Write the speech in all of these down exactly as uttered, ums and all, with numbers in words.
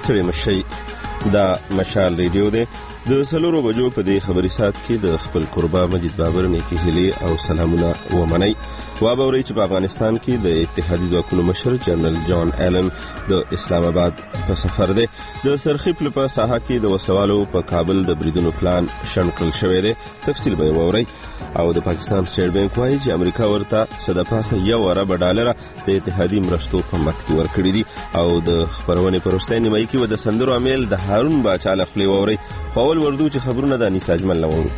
ستړي مشي. دا مشال ریډیو دی. د سلورو بجو په دې خبري سات کې د خپل قربا مجید بابر نیکی هلی او سلامونه ومني. وابوري چې په افغانستان کې د اتحادیه ځواکونو مشر جنرال جان ایلن د اسلام آباد په سفر دی. د سرخیپ په ساحه کې د وسلوالو په کابل د بریدونو پلان شنکل شوی دی. تفصیل به ووري. او د پاکستان سټیټ بانک وايي چې امریکا ورته صدپاسه یو ارب ډالر د اتحادیه مرستو په مخ کې ورکړي دي. او د خبرونه پروستۍ نیمای کې و د سندرو عامل د هارون باچا لخلې ووري. خپل وردو چې خبرونه د انیس اجمل لورو.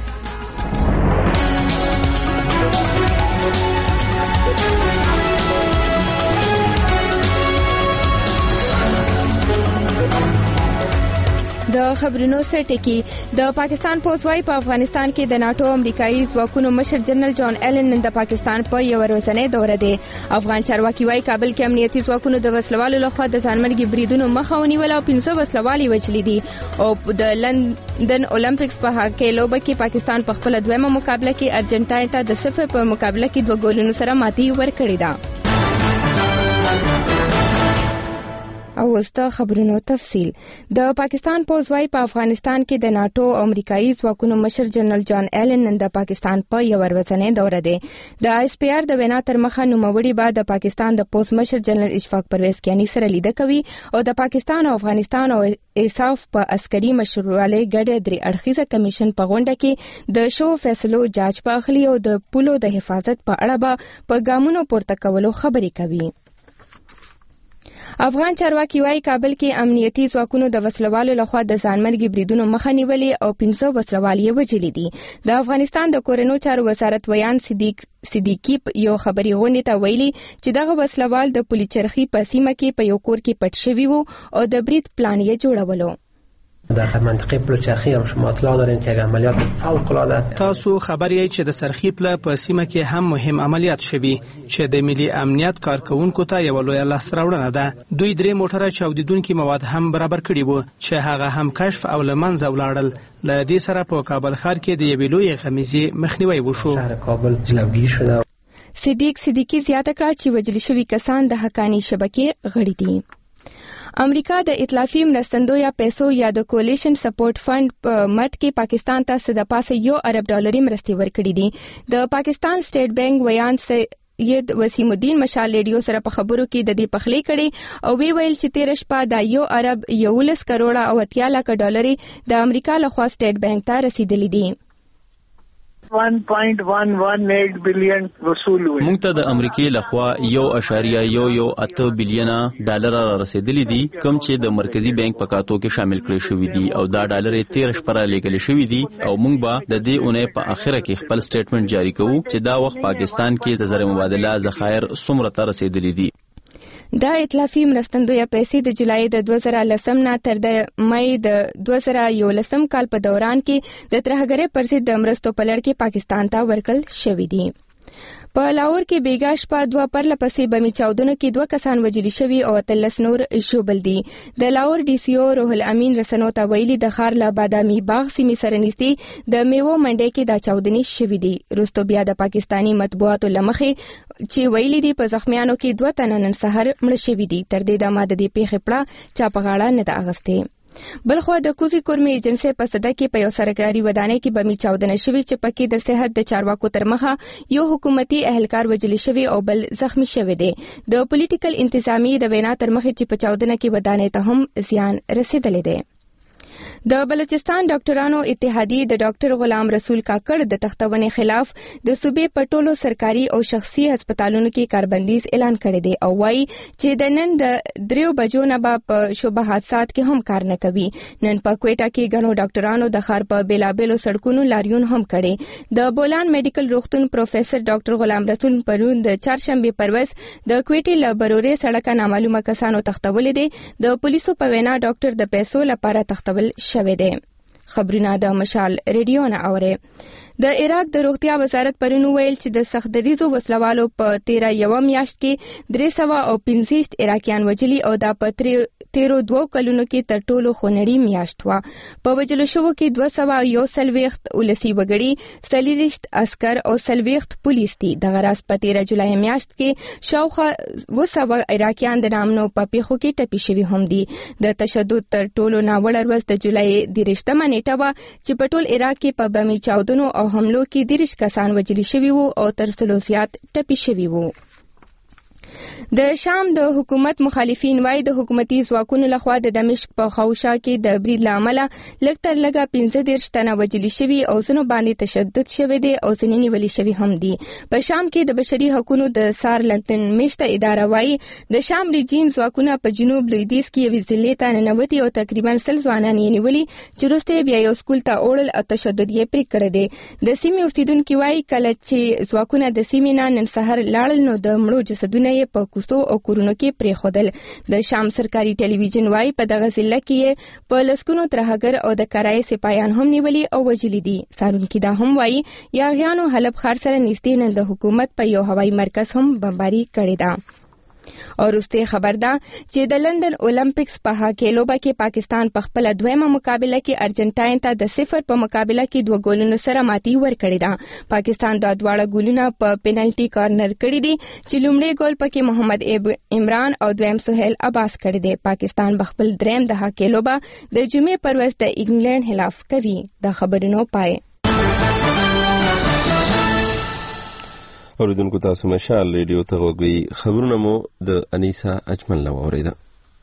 د خبرونو سرټکی د پاکستان پوځوي په افغانستان کې د ناتو امریکایي ځواکونو مشر جنرال جان ایلن نن د پاکستان په یو ورځنۍ دوره دی. افغان چارواکي وايي کابل کې امنیتي ځواکونو د وسلوالو لخوا د ځانمرګي بریدونو مخه ونیول او پنځه وسلوالي وجلې دي. او د لندن اولمپکس په هاکي لوبه کې پاکستان په خپل دویمه مقابله کې ارجنټاین ته د صفر په مقابله کې دوه ګولونو سره ماتي ورکړې ده. او وسته خبرونو تفصیل. د پاکستان پوځوي په افغانستان کې د ناتو او امریکایي ځواکونو مشر جنرال جان ایلن نن د پاکستان په یو ورځنۍ دوره دی. د ایس پی آر د وینا تر مخه نوموړي بعد د پاکستان د پوځ مشر جنرال اشفاق پرویز کیانی سره لیدنه کوي او د پاکستان او افغانستان او ایساف په عسکري مشورولې ګډه درې اړخیزه کمیشن په غونډه کې د شو فیصلو جاج په اخلي او د پولو د حفاظت په اړه په ګامونو پورته کولو خبرې کوي. افغان چارواکي وايي کابل کې امنیتي ځواکونو د وسلوالو لخوا د ځانمرګي بریدونو مخه نیولې او پنځه وسلوال یې وجلې دي. د افغانستان د کورنو چارو وزارت ویان صدیق صدیقی یو خبري غونډه ته ویلي چې دغه وسلوال د پولیچرخي په سیمه کې په یو کور کې پټ شوی وو او د برید پلان یې جوړولو. در منطقه پلوچرخی هم شما اطلاع دارین که یک عملیات فوق العاده تاسو خبر یې چې د سرخیپله په سیمه کې هم مهم عملیات شوی چې د ملي امنیت کارکونکو ته یو لوی لاسراوړنه ده. دوی درې موټره چاودیدونکي مواد هم برابر کړي وو چې هغه هم کشف او لمنځه ولاړل. ل دې سره په کابل ښار کې د یوې لوی غمیزې مخنیوي وشو. شهر کابل جلوگیر شده. صدیق صدیقی زیاته کړه چې وجل شوی کسان د حقانی شبکې غړي دي. امریکا د ائتلافي مرستندو یا پیسو یا د کولیشن سپورټ فند په مد کې پاکستان ته صدپاسه یو ارب ډالري مرستې ورکړي دي. د پاکستان سټیټ بانک ویان سید وسیم الدین مشال ریډیو سره په خبرو کې د دې پخلی کړي او وی ویل چې تیر شپه د یو ارب یولس کروڑه او اتیا لک ډالري د امریکا لخوا سټیټ بانک ته رسیدلې دي. one point one one eight بلین وصول وي. موږ ته د امریکای لخوا یو اعشاریه یو یو اته بلیونه ډالر را رسیدلي دي کوم چې د مرکزی بانک په کاتو کې شامل کړی شوی دي او دا ډالر تیر شپه لیږل شوی دي او موږ به د دې اونۍ په اخره کې خپل سټیټمنټ جاری کوو چې دا وخت پاکستان کې د زر مبادله ذخایر څومره ته رسیدلي دي. دا ائتلافي مرستندو یا پیسې د جولای د دوه زره لسم نه تر د مئی د دوه زره یولسم کال په دوران کې د ترهګرۍ پر ضد د مرستو په لړ کې پاکستان ته ورکړل شوې دي. په لاهور کې بیګا شپه دوه پرله پسې بمي چاودنو کې دوه کسان وژل شوي او اتلس نور ژوبل دي. د لاهور ډي سي او روح الامین رسنو ته ویلي د ښار له بادامي باغ سیمې سره نږدې د میوو منډۍ کې دا چاودنې شوې دي. وروسته بیا د پاکستاني مطبوعاتو له مخې چې ویلي دي په زخمیانو کې دوه تنه نن سهار مړه شوي دي. تر دې دمه د دې پیښې پړه چا په غاړه نه ده اخیستې. بلخو د کوزي کورمي ایجنسي په صدا کې په یو سرکاري ودانۍ کې بمي چاودنه شوې چې پکې د صحت د چارواکو تر مخه یو حکومتي اهلکار وژل شوی او بل زخمی شوی دی. د پولیټیکل انتظامی د وینا تر مخه چې په چاودنه کې ودانۍ ته هم زیان رسیدلی دی. د بلوچستان ډاکټرانو اتحادیه د ډاکټر غلام رسول کاکړ د تختونې خلاف د صوبې په ټولو سرکاري او شخصي هسپتالونو کې کاربندیز اعلان کړی دی او وایي چې د نن د دریو بجو نه به په شوبه حادثات کې هم کار نه کوي. نن په کوټه کې غنو ډاکټرانو د ښار په بیلابېلو سړکونو لاریون هم کړي. د بولان میډیکل روغتون پروفیسور ډاکټر غلام رسول پرون د چهارشنبه پرويز د کوټې له برورې سړک نامعلومه کسانو تختولې دي. د پولیسو په وینا ډاکټر د پیسو لپاره تختول شوی دی. خبرونه د مشال ریډیو نه اوري. د عراق د روغتیا وزارت پرون ویل چې د سختدریزو وسلوالو په تیره یو میاشت کې درې سوه او پنځه عراقیان وجلي او دا په تیرو دوو کلونو کې تر ټولو خونړۍ میاشت وه. په وجلو شوو کې دوه سوه یو څلوېښت ولسي وګړي، څلېرویشت عسکر او څلوېښت پولیس دي. دغه راز په تیره جولای میاشت کې شاوخوا اووه سوه عراقیان د نامنو په پیښو کې ټپي شوي هم دي. د تشدد تر ټولو ناوړه ورځ د جولای دېرشتمه نیټه وه چې په ټول عراق کې په بمي چاودنو او حملو کې دېرش کسان وجلي شوي وو او تر سلو زیات ټپي شوي وو. د شام د حکومت مخالفین وايي د حکومتي ځواکونو لخوا د دمشق په خوشا کې د برید له امله لږ تر لږه پنځه دېرش تنه وجلي شوي او ځینو باندې تشدد شوی دی او ځینې نیولي شوي هم دي. په شام کې د بشري حقوقو د سار لندن میشته اداره وايي د شام رژیم ځواکونه په جنوب لویدیځ کې یوې ضلعې ته ننوتي او تقریبا سل ځوانان یې نیولي چې وروسته بیا یو سکول ته وړل او تشدد یې پرې کړی دی. د سیمې اوسیدونکي وايي کله چې ځواکونه د سیمې نه نن سهار لاړل نو د مړو جسدونه یې په کوڅو او کورونو کې پرېښودل. د شام سرکاري ټلویزیون وايي په دغه ضلع کې په لسګونو ترهګر او د کرایې سپایان هم نیولي او وژلي دي. څارونکي دا هم وايي یاغیانو حلب ښار سره نږدې نن د حکومت په یو هوایي مرکز هم بمباري کړې ده. او وروسته خبر ده چې د لندن اولمپکس په هاکي لوبه کې پاکستان په خپل دویمه مقابله کې ارجنټاین ته د صفر په مقابله کې دوه ګولونو سره ماتي ورکړې ده. پاکستان د دواړه ګولونه په پینالټي کارنر کړی دي چې لومړی ګول پکې محمد عمران او دویم سہیل عباس کړی دی. پاکستان بخپل دریم د هاکي لوبه د جمعې پر ورځ د انګلند خلاف کوي. د خبرونو پای اوریدونکو تاسو مشال ریډیو ته غوږی. خبرونه مو د انیسا اجمل نو اوریده.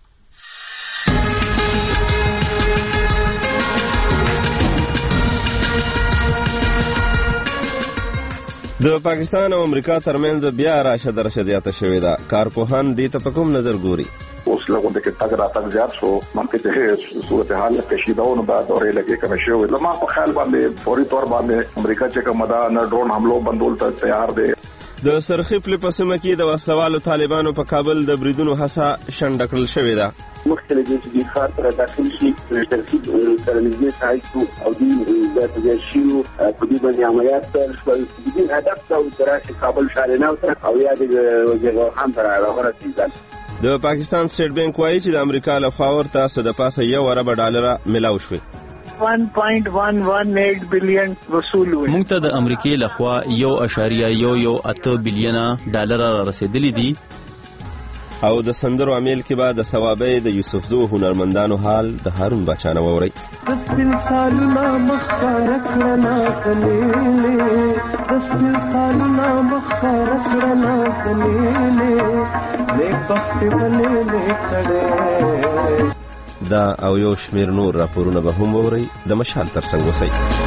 د پاکستان او امریکا ترمنځ بیا راشه درشه زیاته شوې ده. کارپوهان دې ته په کوم نظر ګوري؟ اوس لغون د کې تګ راتګ زیات شو ممکن ته صورتحال کشیداونه بعد اورې لګي کم شو. لما په خیال باندې فوري طور باندې امریکا چې کومه دا نه ډرون حملو بندول ته تیار دی. د سرخیپل په سیمه کې د وسلوالو طالبانو په کابل د بریدونو هڅه شنډ کړل شوې ده. مختلف دي خاطر تر داخل شي ترتیب ترمنځ سایتو او دي د تجشیو په دې باندې عملیات تر شو. دې هدف او تراشي کابل شارناو او یا د وزیر خان تر راغره. د پاکستان سټیټ بانک وايي چې د امریکا له خوا ورته څه د پاسه یو ارب ډالر ملاو شوی. one point one one eight بلین وصول وي. موږ ته د امریکای له خوا یو اشاریه یو یو اته بلین ډالر را رسیدلی دي. او د سندرو عامل کې بعد د ثوابې د یوسفزو هنرمندانو حال د هارون بچانه ووري. دسپل سالنا مخکار کړنا سلیلې دسپل سالنا مخکار کړنا سلیلې نه پخت بلې کړې. دا او یو شمیر نور راپورونه به هم ووري. د مشال ترڅنګ وسی.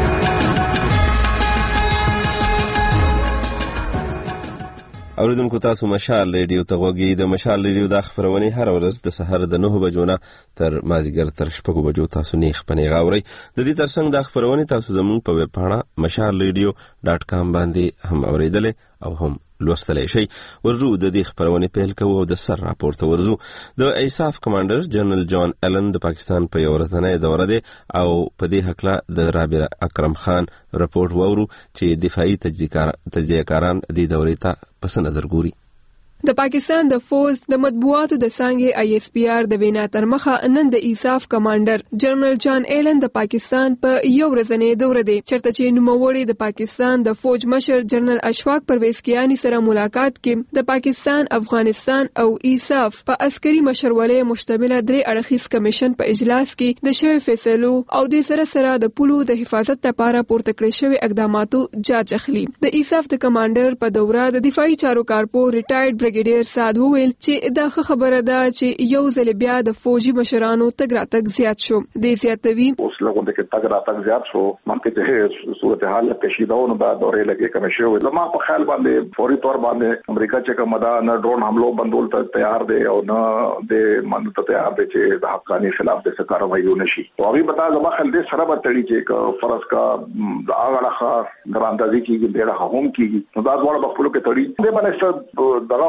اوریدونکو تاسو مشال ریډیو ته غوږی. د مشال ریډیو د خبرونه هر ورځ د سحر د نه بجو نه تر مازیګر تر شپږ بجو تاسو نیخ پنې غاوري. د دې ترڅنګ د خبرونه تاسو زموږ په ویب پاڼه مشال ریډیو ډاټ کام باندې هم اوریدل او هم لوستلی شي. ورزو د دې خبرونه پیل کوو او د سر راپور ته ورزو. د ایساف کمانډر جنرال جان ایلن د پاکستان په یو ورځنۍ دوره دی او په دې حق د رابر اکرم خان راپور وورو چې دفاعي تجزیه‌کاران د دورې ته پس نظر ګوري. د پاکستان د فوج د مطبوعاتو د څنګه آی ایس پی آر د وینا تر مخه نن د ایساف کمانډر جنرال جان ایلن د پاکستان په یو ورځنۍ دوره دی چرته چې نوموړي د پاکستان د فوج مشر جنرال اشفاق پرویز کیانی سره ملاقات کې د پاکستان افغانستان او ایساف په عسکري مشورې مشتمله درې اړخیز کمیشن په اجلاس کې د شوی فیصلو او د سره سره د پولو د حفاظت لپاره پورته کړی شوی اقداماتو جاج اخلي. د ایساف د کمانډر په دوره د دفاعي چارو کارپو ریټایرډ برګیډیر سعد وویل چې دا خبره ده چې یو ځل بیا د فوجي مشرانو تګ راتګ زیات شو. د زیاتوي اوس لغون د کې تګ راتګ زیات شو ممکن ته صورتحال کشیداونه بعد اورې لګي کم شو. لما په خیال باندې فوري طور باندې امریکا چې کومه دا نه ډرون حملو بندول ته تیار دی او نه د مانو ته تیار دی چې د حقانی خلاف د څه کاروایي ونشي. او هغه بتا زما خل دې سره به تړي چې فرض کا د هغه له ګراندازي کیږي ډېر هم کیږي نو دا ډول په خپل کې تړي. دې باندې دغه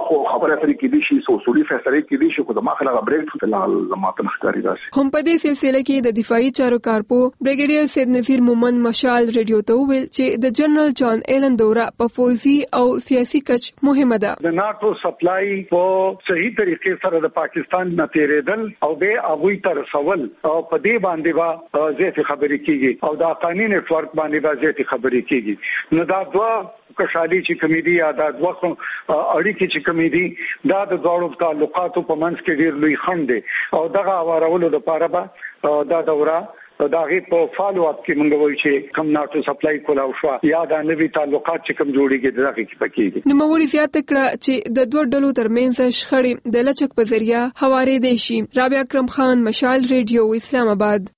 خو خبره ترې کې دي شي اصولي فیصله کې دي شي خو د ماخله بریک فلحال لماته نخکاری راشي. هم په دې سلسله کې د دفاعي چارو کارپو بریګیډیر سید نذیر مومن مشال ریډیو ته ویل چې د جنرال جان ایلن دوره په فوزي او سیاسي کچ مهمه ده. د ناتو سپلای په صحیح طریقې سره د پاکستان نه تیرېدل او به هغه تر سوال او په دې باندې با زیات خبرې کیږي او د قانوني نتورک باندې با زیات خبرې کیږي. نو دا دوه کشالي چې کمیډي یا دا دوه اړیکې چې کمیډي دا د دوړو تعلقاتو په منځ کې ډیر لوی خنډ دی او دغه اورولو د پاره به دا دوره دا غي په فالو اپ کې موږ وایو چې کم ناتو سپلای کولاو شو یا دا نوي تعلقات چې کم جوړیږي دغه کې پکې. نو موري زیات کړه چې د دوه ډلو ترمنځ شخړې د لچک په ذریعہ هوارې دي شي. رابعه اکرم خان مشال ریډیو اسلام آباد.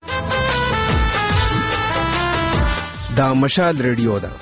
دا مشال ریډیو ده.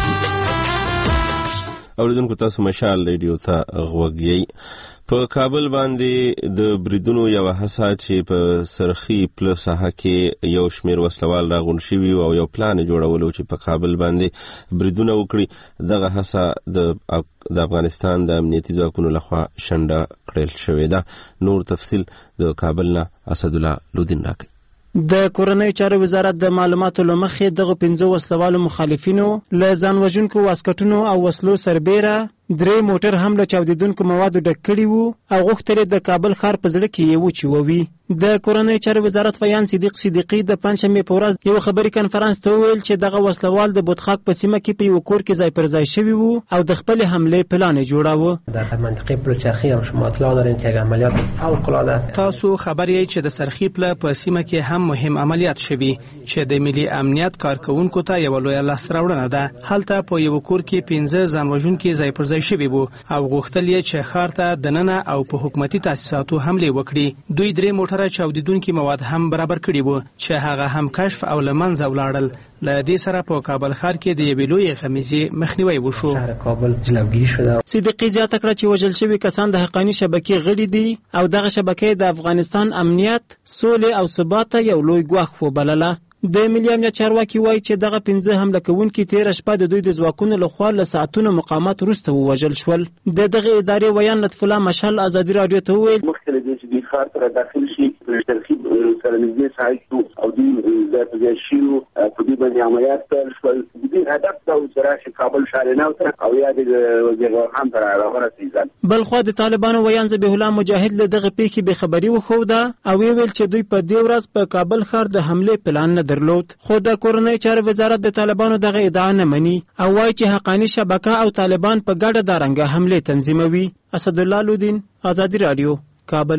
اوریدونکو تاسو مشال ریډیو ته غوږی. په کابل باندې د بریدونو یو هڅه چې په سرخی پل ساحه کې یو شمیر وسلوال راغون شوي او یو پلان جوړولو چې په کابل باندې بریدونه وکړي دغه هڅه د د افغانستان د امنیتي ځواکونو لخوا شنډه کړل شوې ده. نور تفصیل د کابل نه اسد الله لودین راکړي. د کورنۍ چارو وزارت د معلوماتو لمخې دغه پنځه وسلوالو مخالفینو له ځان وژونکو واسکټونو او وسلو سربېره درې موټر هم له چاودیدونکو موادو ډک کړي وو او غوښتل د کابل ښار په زړه کې یې وچووي. د کورنۍ چارو وزارت ویان صدیق صدیقي د پنځمې په ورځ یو خبري کانفرنس ته ویل چې دغه وسلوال د بوتخاک په سیمه کې په یو کور کې ځای پر ځای شوی وو او د خپل حمله پلان جوړاوه. در منطقه پلوچرخی هم شما اطلاع دارین که عملیات فوق العاده تاسو خبر یې چې د سرخی پل په سیمه کې هم مهم عملیات شوي چې د ملي امنیت کارکونکو ته یو لوی لاسته راوړنه ده. هلته په یو کور کې پنځه ځانوژونکي ځای پر ځای شوي وو او غوښتل یې چې ښار ته دننه او په حکومتي تاسیساتو حمله وکړي. دوی درې موټره چاودیدونکي مواد هم برابر کړي وو چې هغه هم کشف او لمنځه ولاړل. له دې سره په کابل ښار کې د یوې لویې غمیزې مخنیوی وشو. کابل جلوګیری شوه. صدیقي زیاته کړه چې وژل شوي کسان د حقاني شبکې غړي دي او دغه شبکې د افغانستان امنیت، سولې او ثبات یو لوی ګواښ وبلله. د ملي امنیت چارواکي وایي چې دغه پنځه حمله کوونکي تیر شپه د دوی د ځواکونو لخوا له ساعتونو مقاومت وروسته ووژل شول. د دغه ادارې ویان لطف الله مشال ازادي رادیو ته وویل مختلف دي چې د ښار سره داخل شي ترخیب سره نږدې سایت او د ذات شیو په دې باندې عملیات پیل شول. د دې هدف دا و چې راشي کابل ښار نه او یا د وزیر خان سره راورسېږي. بلخوا د طالبانو ویان ذبیح الله مجاهد له دغه پیښې بې خبري وښوده او ویل چې دوی په دې ورځ په کابل ښار د حمله پلان نه درلود. خو د کورنۍ چارو وزارت د طالبانو دغه ادعا نه مني او وایي چې حقاني شبکه او طالبان په ګډه د رنګه حمله تنظیموي. اسد الله لودین، آزادی رادیو، کابل.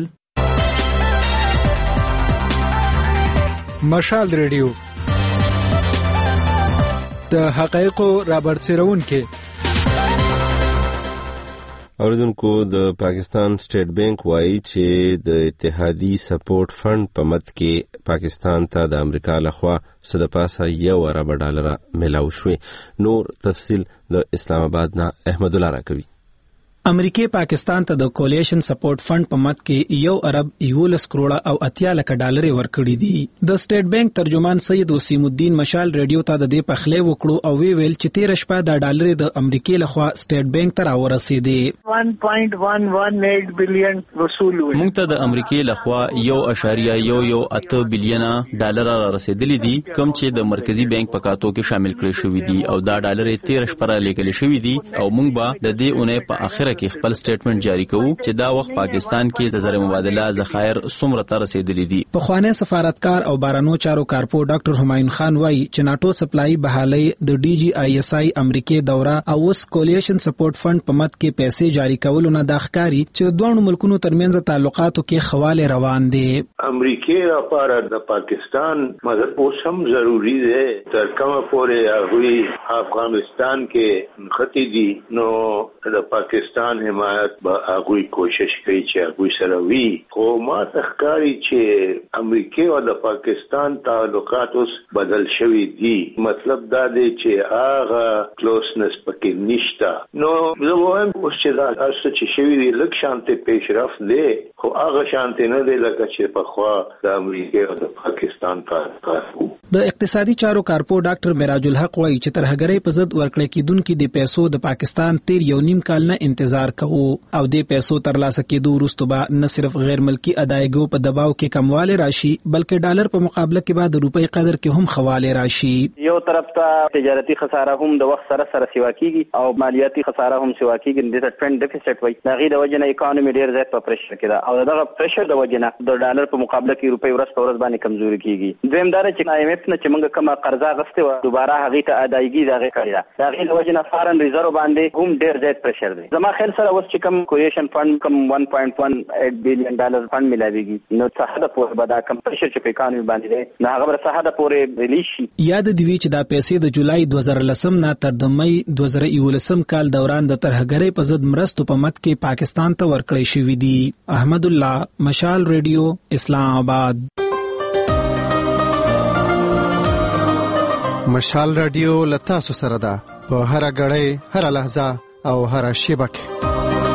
مشال ریډیو د حقایقو رابرسېرونکي. اوریدونکو د پاکستان سټیټ بانک وایي چې د اتحادي سپورټ فند په مد کې پاکستان ته د امریکا لخوا څه د پاسه یو ارب ډالر ملاو شوی. نور تفصیل د اسلام آباد نه احمد الله راکوي. امریکای پاکستان ته د کولیشن سپورټ فند په مد کې یو ارب یولس کروڑه او اتیا لک ډالر ورکړي دي. د سټیټ بانک ترجمان سید وسیم الدین مشال ریډیو ته د دې پخلی وکړو او وی ویل چې تیر شپه د ډالر د امریکای لخوا سټیټ بانک ته راورسېدي. one point one one eight بلین وصول وي. موږ ته د امریکای لخوا یو اشاریه یو یو اته بلین ډالر را رسیدلي دي کوم چې د مرکزی بانک په کاتو کې شامل کړي شوی دي او دا ډالر تیر شپه را لیکل شوی دي او موږ به د دې اونۍ په اخره کې خپل سټیټمنټ جاری کوو چې دا وخت پاکستان کې د زر مبادله ذخایر څومره ته رسیدلي دي. په خوانی سفارتکار او بارانو چارو کارپو ډاکټر همایون خان وایي چې ناتو سپلای بحالي د ډي جی آی اس آی امریکای دوره او اوس کولیشن سپورټ فند په مد کې پیسې جاری کولو نه د ښکاری چې دوه ملکونو ترمنځ تعلقاتو کې خواله روان دي. امریکای لپاره د پاکستان مدد اوس هم ضروری ده تر کومه پورې هغه افغانستان کې ختی دي نو د پاکستان حمایت به هغه کوشش کوي چې هغه سره وي. خو ما تخکاری چې امریکای او د پاکستان تعلقات اوس بدل شوي دي. مطلب دا دی چې هغه کلوزنس پکې نشته. نو زه وایم چې دا تاسو چې شوي دي لږ شانته پیشرفت دی خو هغه شانته نه دی لکه چې په خوا د امریکای او د پاکستان تعلقات. د اقتصادي چارو کارپو ډاکټر معراج الحق وایي چې ترهګرۍ په ضد ورکړې کیدونکو د پیسو د پاکستان تیر یو نیم کال نه انتظار انتظار کوو او د پیسو ترلاسه کېدو وروسته به نه صرف غیر ملکی ادایګو په دباو کې کمواله راشي بلکې ډالر په مقابله کې به د روپۍ قدر کې هم خواله راشي. یو طرف ته تجارتي خساره هم د وخت سره سره سیوا کیږي او مالیاتي خساره هم سیوا کیږي. د ټرند ډیفیسټ وایي دا غي د وجنه اکانومي ډیر زیات په پریشر کې ده او دغه پریشر د وجنه د ډالر په مقابله کې روپۍ ورځ په ورځ باندې کمزوري کیږي. دویم دا چې آی ایم ایف نه چې موږ کومه قرضه غسته و دوباره هغه ته ادایګي دغه کړی ده دا غي د وجنه فارن ریزرو باندې هم ډیر زیات پریشر دی. زما خیال سره اوس چې کوم کوریشن فند کوم one point one eight billion ډالر فند ملاويږي نو څه حد پورې به دا کم پریشر چې په اکانومي باندې دی نه هغه څه حد پورې ریلیز شي. یاد دی چې دا پیسې د جولای دوه زره لسم نه تر د مې دوه زره یولسم کال دوران د ترهګرۍ په ضد مرستو په مت کې پاکستان ته ورکړی شوې دي. احمد الله، مشال ریډیو، اسلام آباد. مشال رادیو لتا سره ده په هر غړې هر لحظه او هر شیبه کې.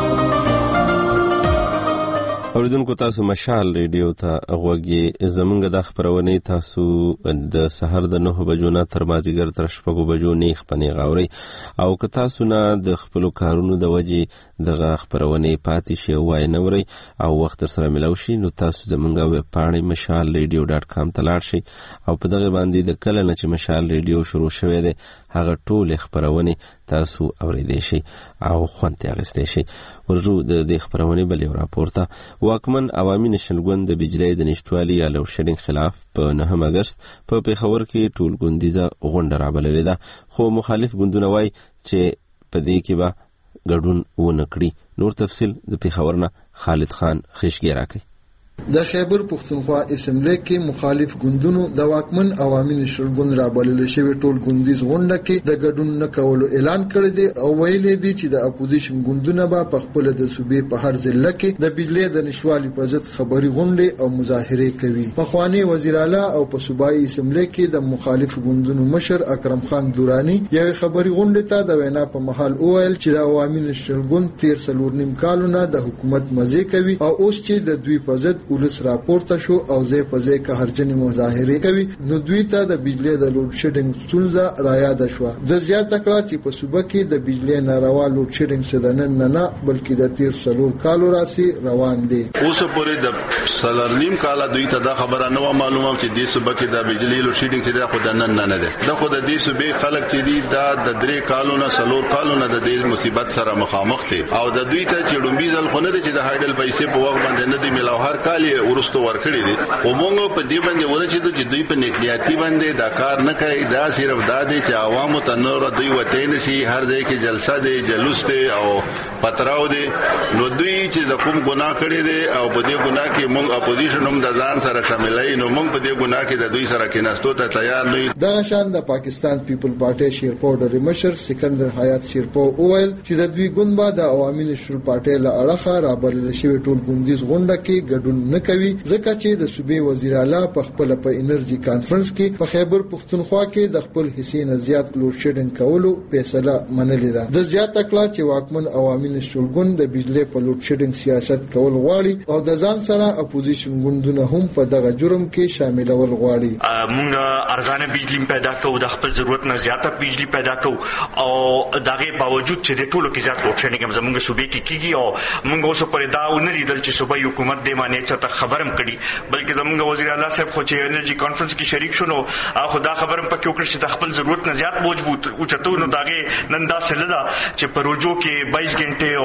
اوریدونکو تاسو مشال ریډیو ته غوږی زمونږ د خبرونه تاسو د سحر د نه بجو نه تر مازیګر تر شپږ بجو نه خپنې غاوري او که تاسو نه د خپل کارونو د وجې د خبرونه پاتې شي وای نه وري او وخت سره ملو شي نو تاسو زمونږ ویب پاڼه مشال ریډیو ډاټ کام ته لاړ شئ او په دغه باندې د کله نه چې مشال ریډیو شروع شوه دی هغه ټول خبرونه تاسو اوریدئ شئ او خوند یې اخیستئ شئ. ورجو د دې خبرونه بل یو راپورته واکمن عوامي نشل ګوند د بجلی د نشټوالي یا لوډ شیډینګ خلاف په نهم اگست په پیښور کې ټول ګوندیزه غونډه رابللې ده خو مخالف ګوندونه وایي چې په دې کې به ګډون ونه کړي. نور تفصیل د پیښور نه خالد خان خشګی راکړي. د خیبر پښتونخوا اسمبلی کې مخالف ګوندونو د واکمن عوامي نشل ګوند رابلل شوی ټول ګوندیز غونډه کې د ګډون نه کولو اعلان کړی دی او ویلي دی چې د اپوزیشن ګوندونه به په خپل د صوبې په هر ضلع کې د بجلی د نشوالي په ضد خبري غونډې او مظاهره کوي. پخوانی وزیر اعلی او په صوبایي اسمبلی کې د مخالف ګوندونو مشر اکرم خان دورانی یو خبري غونډه ته د وینا په محل اویل چې د عوامي نشل ګوند تیر سلور نیم کالونه د حکومت مزه کوي او اوس چې د دوی په ضد پولیس راپورته شو او ځای په ځای قهرجنې مظاهره کوي نو دوی ته د بجلی د لوډ شیډینګ ستونزه راياد شوه. د زیاته کړه چې په صوبه کې د بجلی ناروا لوډ شیډینګ سدنن نه نه بلکې د تیر سلور کالو راسي روان دي. اوس پورې د سلرنیم کاله دوی ته دا خبره نه معلومه چې د صوبه کې د بجلی لوډ شیډینګ چې د خدانن نه نه ده د خود د دې صوبې خلک چې دي دا د درې کالو نه سلور کالو نه د دې مصیبت سره مخامخ دي او د دوی ته چې ډومبي ځل خونه دي چې د هایډل پیسې په وخت باندې نه دی ملو هر کال ورستو ورکړي دي او موږ په دې باندې ورچې د دوی په نکلیاتي باندې دا کار نه کوي. دا صرف دا دی چې عوامو ته نور دوی وته نشي هر ځای کې جلسه دی جلوس دی او پتراو دی نو دوی چې د کوم ګناه کړی دی او په دې ګناه کې موږ اپوزیشن هم د ځان سره شاملای نو موږ په دې ګناه کې د دوی سره کېناستو ته تیار نه یو. دا شان د پاکستان پیپل پارټي شیرپور د مشر سکندر حیات شیرپور اویل چې د دوی ګوند با د عوامي نشل پارټي له اړخه رابلل شوی ټول ګوندیز غونډه کې ګډون نه کوي ځکه چې د صوبې وزیر اعلی په خپل په انرژي کانفرنس کې په خیبر پښتونخوا کې د خپل حصے نه زیات لوډ شیډینګ کولو فیصله منلې ده. د زیاته کړه چې واکمن عوامي نشل ګوند د بجلی په لوډ شیډینګ سیاست کول غواړي او د ځان سره اپوزیشن ګوندونه هم په دغه جرم کې شاملول غواړي. موږ ارزانه بجلی پیدا کوو د خپل ضرورت نه زیاته بجلی پیدا کوو او دغه باوجود چې د ټولو کې زیات لوډ شیډینګ زموږ صوبې کې کیږي او موږ اوس پرې دا ونه لیدل چې صوبایي حکومت دې باندې چې خبرم کړي بلکې زموږ وزیر اعلی صاحب خو چې انرژي کانفرنس کې شریک شونه او خدا خبرم پکې وکړ چې د خپل ضرورت نه زیات موجود او چتو نو داګه نن دا سلدا چې پروژو کې باییس غنټه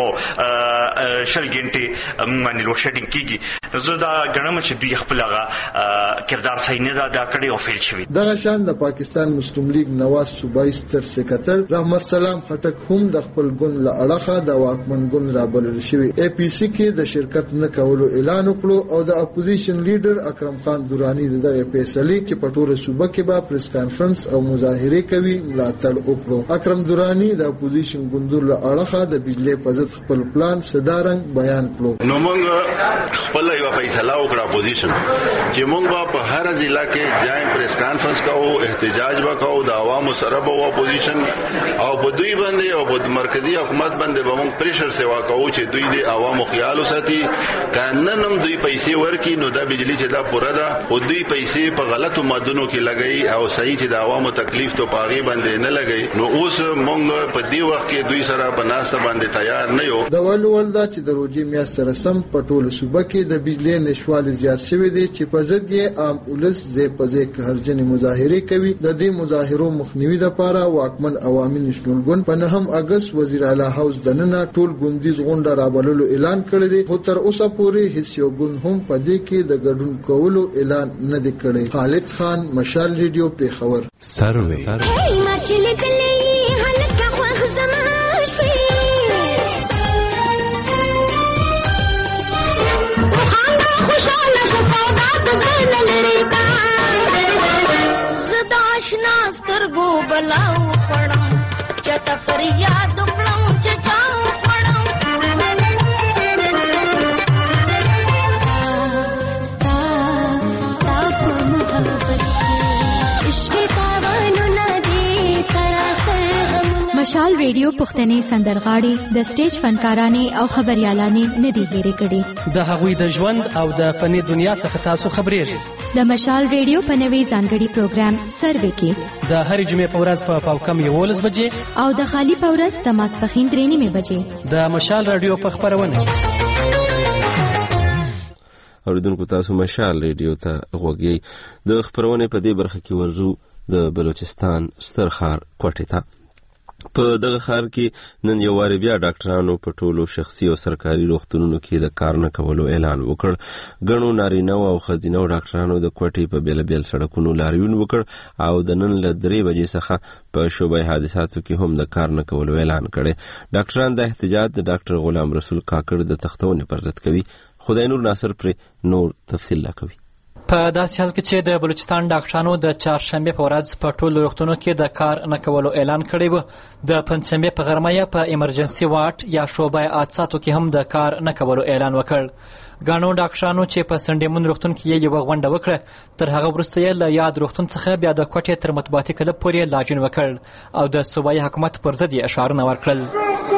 او شل غنټه باندې لوډ شیډینګ کیږي زه دا غنم چې دوی خپل هغه کردار صحیح نه دا کړی او فیل شوی. دغه شان د پاکستان مسلم لیگ نواز صوبایي ستر سکرټر رحمت سلام خټک هم د خپل ګوند له اړخه د واکمن ګوند رابلل شوی اے پی سی کې د شرکت نه کولو اعلان وکړو او د اپوزیشن لیډر اکرم خان دورانی دغه فیصله چې په ټوله صوبه کې به پریس کانفرنس او مظاهره کوي ملاتړ وکړو. اکرم دورانی د اپوزیشن ګوندونو له اړخه د بجلی په ضد خپل پلان صدارنګ بیان کړو. نو موږ خپل یو فیصله وکړه اپوزیشن چې موږ په هر ضلع کې جاین پریس کانفرنس کوو احتجاج وکاو د عوامو سره به اپوزیشن او په دوی باندې او په مرکزی حکومت باندې به موږ پریشر سیوا کوو چې دوی د عوامو خیال وساتي کانن هم دوی په پیسې ورکي نو دا بجلی چې دا پوره ده او دوی پیسې په غلطو مادونو کې لګي او صحیح چې د عوامو تکلیف ته پاغي باندې نه لګي نو اوس مونږ په دې وخت کې دوی سره په ناسه باندې تیار نه یو. د ولول دا چې د روجي میاشت رسم په ټوله صوبه کې د بجلی نشوال زیات شوی دی چې په ضد یې عام ولس زې په ځای قهرجنې مظاهره کوي. د دې مظاهرو مخنیوي لپاره واکمن عوامي نشنل ګوند په نهم اگست وزیر اعلی هاوس دننه ټول ګوندیز غونډه رابللو اعلان کړی دی خو تر اوسه پورې هیڅ یو ګوند هم په دې کې د ګډون کولو اعلان نه دی کړی. خالد خان، مشال ریډیو، پیښور. سروي سترګو بلاو خړم چته فریاد وکړم چې چاو خړم ستا ستا په محبت عشق پاوانو ندی سراسر غم. مشال ریډیو پښتني سندرغاړي د سټیج فنکارانې او خبريالانې ندي هېرې کړي. د هغوی د ژوند او د فني دنیا څخه تاسو خبرېږئ. د مشال ریډیو په نوي ځانګړي پروګرام سروي کې د هرې جمعې په ورځ په پاوکم یولس بجې او د خالی په ورځ د ماسپښین درې نیمې بجې د مشال رادیو په خپرونه اوریدونکو تاسو مشال ریډیو ته غوږی. د خپرونې په دې برخه کې ورزو د بلوچستان ستر ښار کوټې ته. په دغه ښار کې نن یو واري بیا ډاکټرانو په ټولو شخصي او سرکاري روغتونونو کې د کار نه کولو اعلان وکړ. ګڼو نارینه او ښځینه ډاکټرانو د کوټې په بیل بیل سړکونو لاریون وکړ او د نن له درې بجې څخه په شوبه حادثاتو کې هم د کار نه کولو اعلان کړي. ډاکټران د احتجاج د ډاکټر غلام رسول کاکړ د تختونې پر ضد کوي. خدای نور ناصر پر نور تفصیل لا کوي. په داسې حال کې چې د بلوچستان ډاکټرانو د چهارشنبه په ورځ په ټولو روغتونونو کې د کار نه کولو اعلان کړی و، د پنځشنبه په غرمه په ایمرجنسي وارډ یا شعبه حادثاتو کې هم د کار نه کولو اعلان وکړ. ګڼو ډاکټرانو چې په سنډیمون روغتون کې یو غونډه وکړه، تر هغه وروسته یې له یاد روغتون څخه بیا د کوټې تر مطبوعاتي کلب پورې لاجون وکړ او د صوبایي حکومت پر ضد یې اشعارونه ورکړل.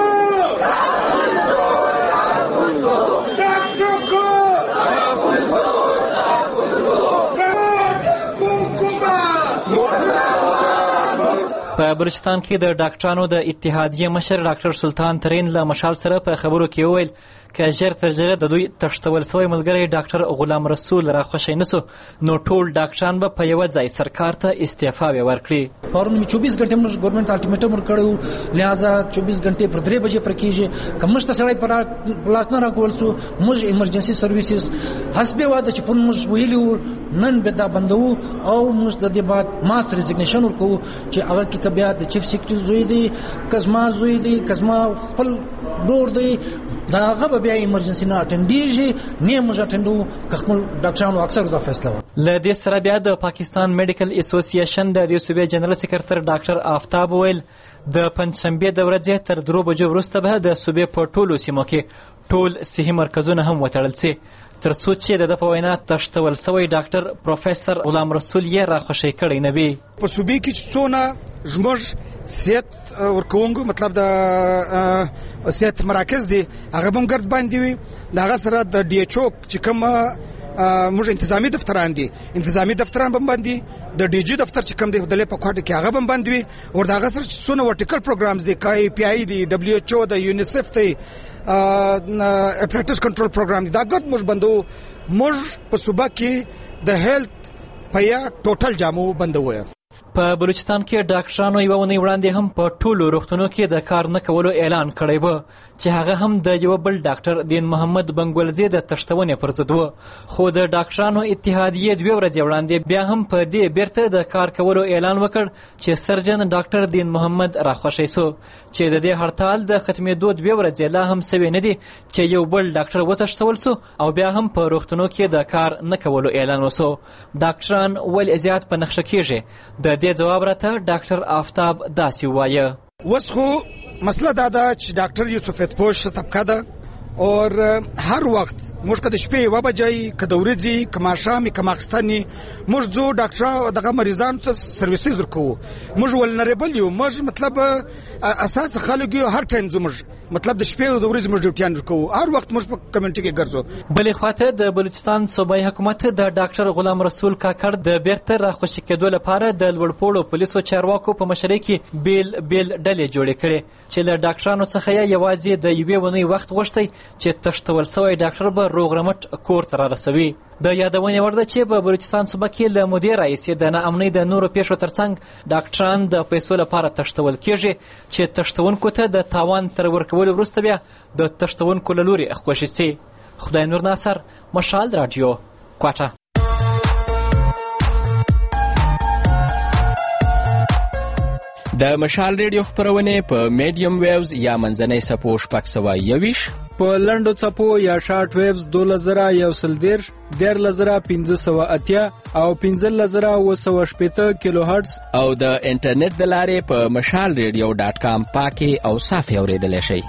په بلوچستان کې د ډاکټرانو د اتحادیې مشر ډاکټر سلطان ترین له مشال سره په خبرو کې وویل که ژر تر ژره د دوی تښتول سوی ملګری ډاکټر غلام رسول را خوشی نسو نو ټول ډاکټران به په یوه ځای سرکار ته استعفا ورکړي. پرون می چوبیس घंटे موږ ګورنمنت الټیمیټم ورکړو، لہذا چوبیس घंटे پر درې بجې پر کېږي کومش ته سړی پر پلاس نه راکول سو موږ ایمرجنسي سرویسز حسب واده چې پون موږ ویلو نن به دا بندو او موږ د دې بعد ماس ریزګنیشن ورکو چې هغه کې بیا د چیف سیکریټری زوی دی کزما زوی دی کزما خپل ډور دی دا هغه بیا ایمرجنسي نه اټنډیږي نه موږ اټنډو که خپل ډاکټرانو اکثر دا فیصله و. له دې سره بیا د پاکستان میډیکل اسوسییشن د دې صوبې جنرال سکرټر ډاکټر آفتاب ویل د پنځشنبې د ورځې تر درو بجو وروسته به د صوبې په ټولو سیمو کې ټول صحي مرکزونه هم وتړل سي تر څو چې د په وینا تښتول سوی ډاکټر پروفیسور غلام رسول یې را خوشی کړی نه وي. په صوبې کې څونه زموږ صحت ورکوونکو مطلب د صحت مراکز دي هغه هم ګرد باندې وي، د هغه سره د ډي ایچ او چې کوم موږ انتظامی دفتران دي انتظامی دفتران هم باندې د ډي جی دفتر چې کوم دی د لې په کوټه کې هغه هم باندې وي او د هغه سره څونه ورټیکل پروګرامز دي کای پی آی دي دبليو ایچ او د یونیسف دی اپریټس کنټرول پروګرام دی دا ګرد موږ بندو موږ په صوبه کې د هیلث په یا ټوټل جامو بندو. په بلوچستان کې ډاکټرانو یوه اونۍ وړاندې هم په ټولو روغتونونو کې د کار نه کولو اعلان کړی و چې هغه هم د یوه بل ډاکټر دین محمد بنګولزی د تښتونې پر ضد و، خو د ډاکټرانو اتحادیې دوې ورځې وړاندې بیا هم په دې بیرته د کار کولو اعلان وکړ چې سرجن ډاکټر دین محمد راخوشی سو چې د دې هړتال د ختمېدو دوې ورځې لا هم سوی نه دي چې یو بل ډاکټر وتښتول سو او بیا هم په روغتونو کې د کار نه کولو اعلان وسو. ډاکټران ولې زیات په نښه کېږي؟ د دې جواب راته ډاکټر آفتاب داسې وایه. اوس خو مسله دا ده چې ډاکټر یو سفید پوش طبقه ده اور هر وخت موږ که د شپې یوه بجې که د ورځې که ماښام که ماخستن موږ ځو ډاکټران دغه مریضانو ته سرویسز ورکوو. موږ ولنریبل یو، موږ مطلب اساس خلک یو هر ټایم ځو موږ مطلب د شپې د ورځې موږ ډیوټیان کوو هر وخت موږ په کمیونټي کې ګرځو. بلې خواته د بلوچستان صوبایي حکومت د ډاکټر غلام رسول کاکړ د بیرته راخوشي کېدو لپاره د لوړپوړو پولیسو چارواکو په مشرۍ کې بیل بیل ډلې جوړې کړې چې له ډاکټرانو څخه یې یوازې د یوې ونې وخت غوښتی چې تښتول سوی ډاکټر به روغ رمټ کور ته رارسوي. د یادونې وړ ده چې په بلوچستان صوبه کې له مودې راهیسې د ناامنۍ د نورو پیښو ترڅنګ ډاکټران د پیسو لپاره تښتول کېږي چې تښتونکو ته د تاوان تر ورکولو وروسته بیا د تښتونکو له لوري خوشي سي. خدای نور ناصر، مشال راډیو، کوټه. د مشال ریډیو خپرونې په میډیم ویوز یا منځنۍ څپو شپږ سوه یوویشت، په لنډو څپو یا شارټ ویوز دولس زره یو سل دېرش، دیارلس زره پنځه سوه اتیا او پنځلس زره اوه سوه شپېته کیلو هرټز او د انټرنیټ د لارې په مشال ریډیو ډاټ کام پاکې او صافې اورېدلی شئ.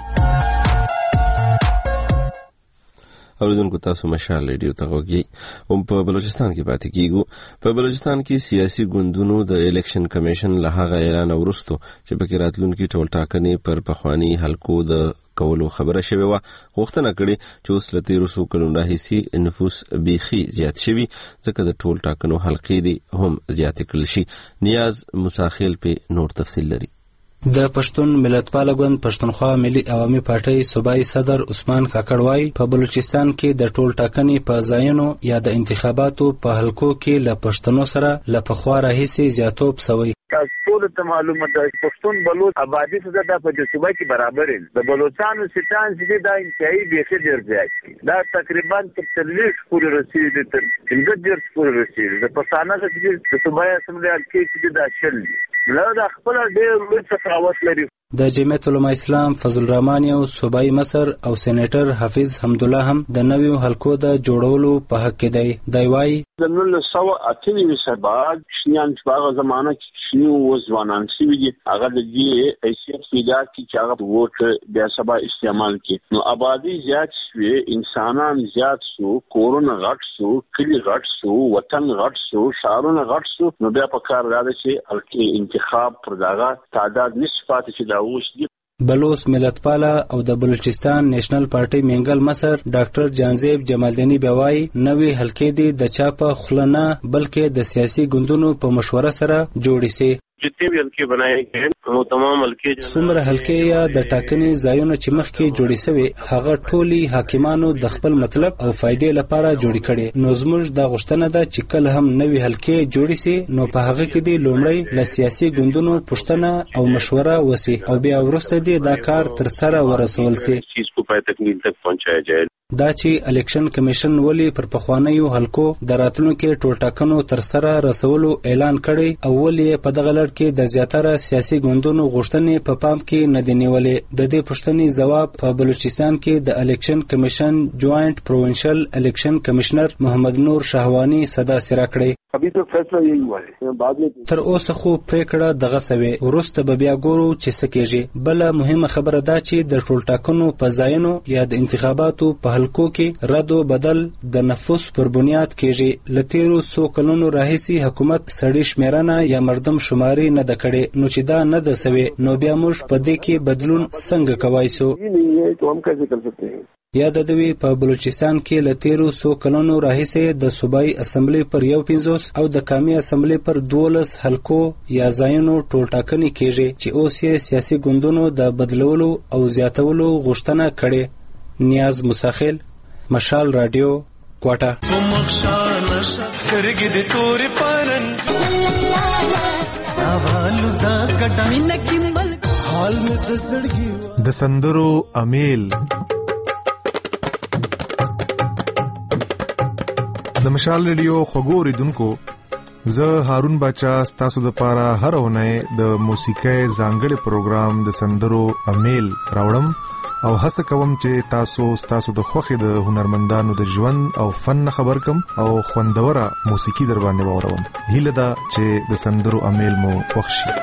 اوریدونکو تاسو مشال ریډیو ته غوږی. هم په بلوچستان کې پاتې کیږو. په بلوچستان کې سیاسي ګوندونو د الیکشن کمیشن له هغه اعلان وروسته چې پکې راتلونکي ټول ټاکنې پر پخوانی حلقو د کولو خبره شوې وه، غوښتنه کړې چې اوس له تېرو څو کلونو راهیسې نفوس بیخي زیات شوي ځکه د ټول ټاکنو حلقې دې هم زیاتې کړل شي. نیاز مساخیل په نور تفصیل لري. د پښتون ملتپاله ګوند پښتونخوا ملي عوامي پارټۍ صوبایي صدر عثمان کاکړ وایي په بلوچستان کې د ټول ټاکنې په ځایونو یا د انتخاباتو په حلقو کې له پښتنو سره له پخوا راهیسې زیاتوب سوی. ټول ته معلومه ده پښتون بلوچ آبادی څخه د په صوبه کې برابر دي. د بلوچستان سټان چې دا انتهایی بیخي ډیر زیات دا تقریبا تر څلوېښت پورې رسیدي، تر پنځه دېرش پورې رسیدي. د پښتانه چې د صوبایي اسمبلې حلقې چې دا شل دي له دا خپل ډیر لوی تفاوت لري. د جمعیت علماء اسلام فضل الرحمن یو صوبایي مصر او سېنیټر حافظ حمدالله هم د نویو حلقو د جوړولو په حق کې دی. دی وایي د نولس سوه اته نوي بعد شنیان چې په هغه زمانه کې شني اوس ځوانان شوي دي هغه د دې حیثیت پیدا کړي چې هغه ووټ بیا سبا استعمال کړي. نو آبادي زیات شوې، انسانان زیات شو، کورونه غټ شو، کلي غټ شو، وطن غټ شو، ښارونه غټ شو. نو بیا په کار دا ده چې حلقې انتخاب پر دغه تعداد نشي پاتې چې دا اوس دي. بلوچ ملتپاله او د بلوچستان نیشنل پارټي منګل مصر ډاکټر جانزیب جمالدینی بیوای نوې حلقې دي د چا په خوله نه بلکې د سیاسي ګوندونو په مشوره سره جوړې سي. जितने भी हल्के बनाए गए वो तमाम हल्के څومره حلقې یا د ټاکنې ځایونه چې مخکې جوړې شوي هغه ټولي حاکمانو د خپل مطلب او فائدې لپاره جوړې کړي. نو زموږ د غوښتنه ده چې کله هم نوې حلقې جوړې سي نو په هغه کې د لومړی له سیاسي ګوندونو پوښتنه او مشوره وسی او بیا وروسته د دا کار تر سره ورسول سي. چیز کو پای تکمیل تک پہنچایا جائے. دا چې الیکشن کمیشن ولی پر پخوانیو حلقو د راتلونکو ټول ټاکنو تر سره رسولو اعلان کړي او ولی په دغه لړ کې د زیاتره سیاسي ګوندونو غوښتنې په پام کې نه دي نیولې. د دې پوښتنې جواب په بلوچستان کې د الیکشن کمیشن جوائنٹ پروونشل الیکشن کمشنر محمد نور شاهوانی صدا سره کړي. ابھی تو فیصلہ یہی ہوا ہے بعد میں تر اوسه خو پریکړه دغه سوي ورسته به بیا ګورو چې څه کېږي. بل مهمه خبره دا چې د ټول ټاکنو په ځایونو یا د انتخاباتو په حلقو کې رد او بدل د نفوس پر بنیاد کېږي. لتیرو سو کلونو راهیسي حکومت سړي شمیرنه یا مردم شماري نه د کړي. نو چې دا نه د سوي نو بیا موږ په دې کې بدلون څنګه کوای سو؟ تو ہم کیسے کر سکتے ہیں؟ یا د دوی په بلوچستان کې لتیرو سو کلونو راهیسې د صوبایي اسمبلی پر یو پنځوس او د قومي اسمبلی پر دولس حلقو یا ځایونو ټول ټاکنې کېږي چې اوس یې سیاسي ګوندونو د بدلولو او زیاتولو غوښتنه کړې. نیاز مساخیل، مشال راډیو، کوټه. د سندرو امیل د مشال ریډیو خوږو اوریدونکو، زه هارون باچا ستاسو د پاره هر اونۍ د موسیقۍ ځانګړي پروګرام د سندرو امیل راوړم او هڅه کوم چې تاسو ستاسو د خوښې د هنرمندانو د ژوند او فن خبر کم او خوندوره موسیقي در باندې واوروم. هیله ده چې د سندرو امیل مو خوښ شي.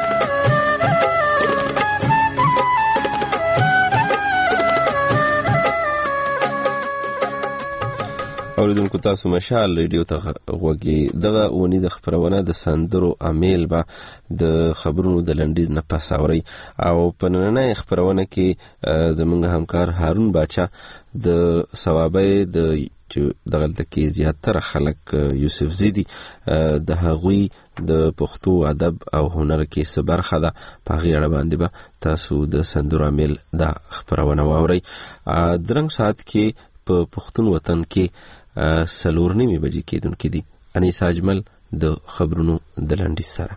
اوریدونکو تاسو مشال ریډیو ته غوږی دغه ونی د خبرونه د سندرو امیل با د خبرونو د لنډیز نه پاساوري او په نننۍ خبرونه کې زمونږ همکار هارون باچا د ثوابه د دغه کې زیاتره خلک یوسف زیدی د هغوی د پښتو ادب او هنر کې څه برخه ده په غیړه باندې به تاسو د سندرو امیل د خبرونه واوري. درنګ سات کې په پښتون وطن کې سلور نیمه بجې کېدونکې دي. انیس اجمل د خبرونو د لنډیز سره.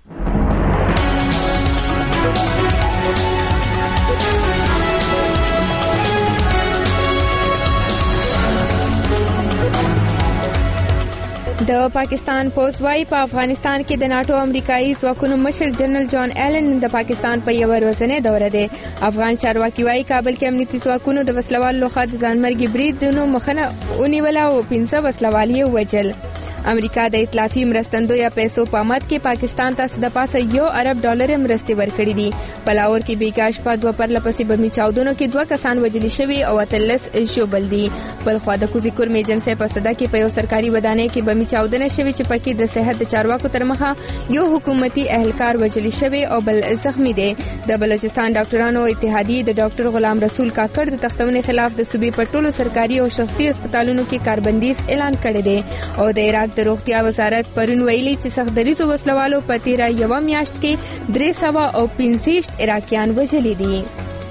د پاکستان پولیس وايي په افغانستان کې د ناتو امریکایي ځواکونو مشر جنرال جان ایلن د پاکستان په یو ورځنۍ دوره دی. افغان چارواکي وايي کابل کې امنیتي ځواکونو د وسلوالو لخوا د ځانمرګي بریدونو مخنه ونیوله او پنځه وسلوال یې وژل. امریکا د ائتلافي مرستندو یا پیسو په مد کې پاکستان ته د پاسه یو ارب ډالر مرستې ورکړې دي. په لاهور کې بیګاش په دوه پرله پسې بمي چاودنو کې دوه کسان وژل شوي او اتلس ژوبل دي. بل خوا د کوزي کور میجنسي په صدا کې په یو سرکاري ودانۍ کې بمي چاودنه شوي چې پکې د صحت د چارواکو تر مخه یو حکومتي اهلکار وژل شوی او بل زخمی دی. د بلوچستان ډاکټرانو اتحادیه د ډاکټر غلام رسول کاکړ د تختونې خلاف د صوبې په ټولو سرکاري او شخصي هسپتالونو کې کاربندیز اعلان کړی دی او د عراق د روغتیا وزارت پرون ویلي چې سختدریزو وسلوالو په تیره یوه میاشت کې درې سوه او پنځه عراقیان وژلي دي.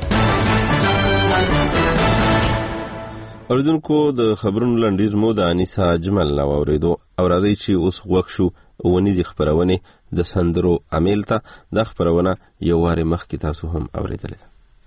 اوریدونکو د خبرونو لنډیز مو د انیسا اجمل نو اوریدو او راځي چې اوس وخت شو ونیزي خبرونه د سندرو امیل ته. د خبرونه یو واره مخکې تاسو هم اوریدلې.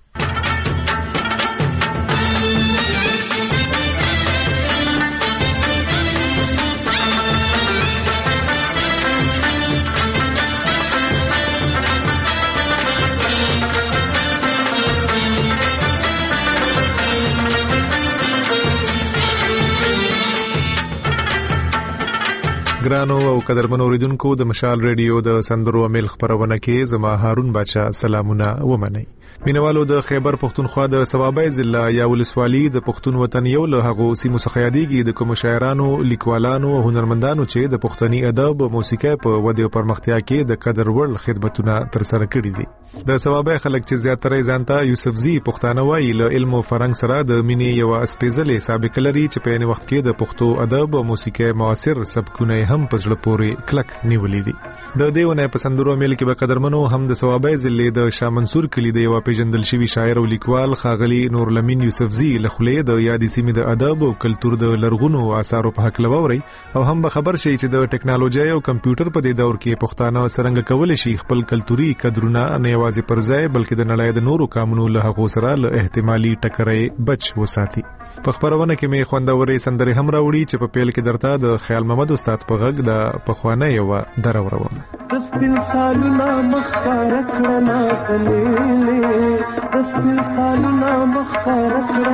ګرانو او قدرمنو اوریدونکو د مشال ریډیو د سندرو امیل خبرونه کې زما هارون باچا سلامونه ومنئ. مینوالو د خیبر پختونخوا د ثوابه ضلع یا ولسوالي د پښتون وطن یو له هغو سیمو څخه یادېږي د کوم شاعرانو، لیکوالانو او هنرمندانو چې د پښتني ادب او موسیقۍ په ودې او پرمختیا کې د قدر وړ خدمتونه تر سره کړي دي. د ثوابه خلک چې زیاتره ځانته یوسف زی پښتانه وایي له علم او فرهنګ سره د مینې یو اسپیزلې سابقه لري چې په یوه وخت کې د پښتو ادب او موسیقۍ معاصر سبکونه هم په زړه پورې کلک نیولې دي. د دیونه په سندرو امیل کې به قدرمنو هم د ثوابه ضلع د شاه منصور کلی د یو پیژندل شوی شاعر او لیکوال خاغلی نور لمین یوسف زی له خلې د یادې سیمې د ادب او کلچر د لرغونو آثارو په حق لوري او هم به خبر شي چې د ټکنالوژي او کمپیوټر په دې دور کې پښتانه څنګه کول شي خپل کلتوري قدرونه نه یوازې پر ځای بلکې د نړۍ د نورو قانونو له هغو سره له احتمالي ټکرې بچ وساتي. په خبرونه کې مې خوندورې سندرې هم راوړي چې په پیل کې درته د خیال محمد استاد په غږ د پخوانه یو دروروم. تسبیل سالونه مخکار کړه نازلې تسبیل سالونه مخکار کړه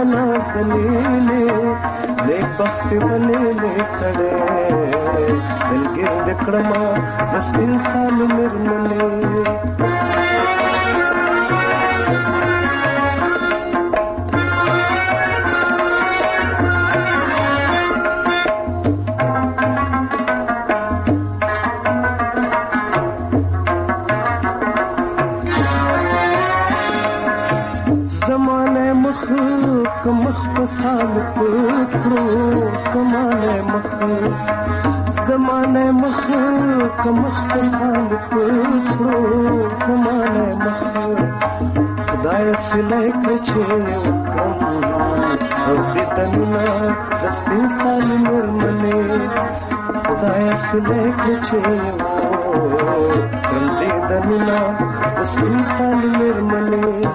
نازلې نیک بخت ولې کړه دلګر د کړه تسبیل سال مرمنې مخ پسال پکړو زمانه مخ زمانه مخ مخ پسال پکړو زمانه مخ خدای سلای کچې او دې تنه تسبیح سال مرمنه خدای سلای کچې او دې تنه تسبیح سال مرمنه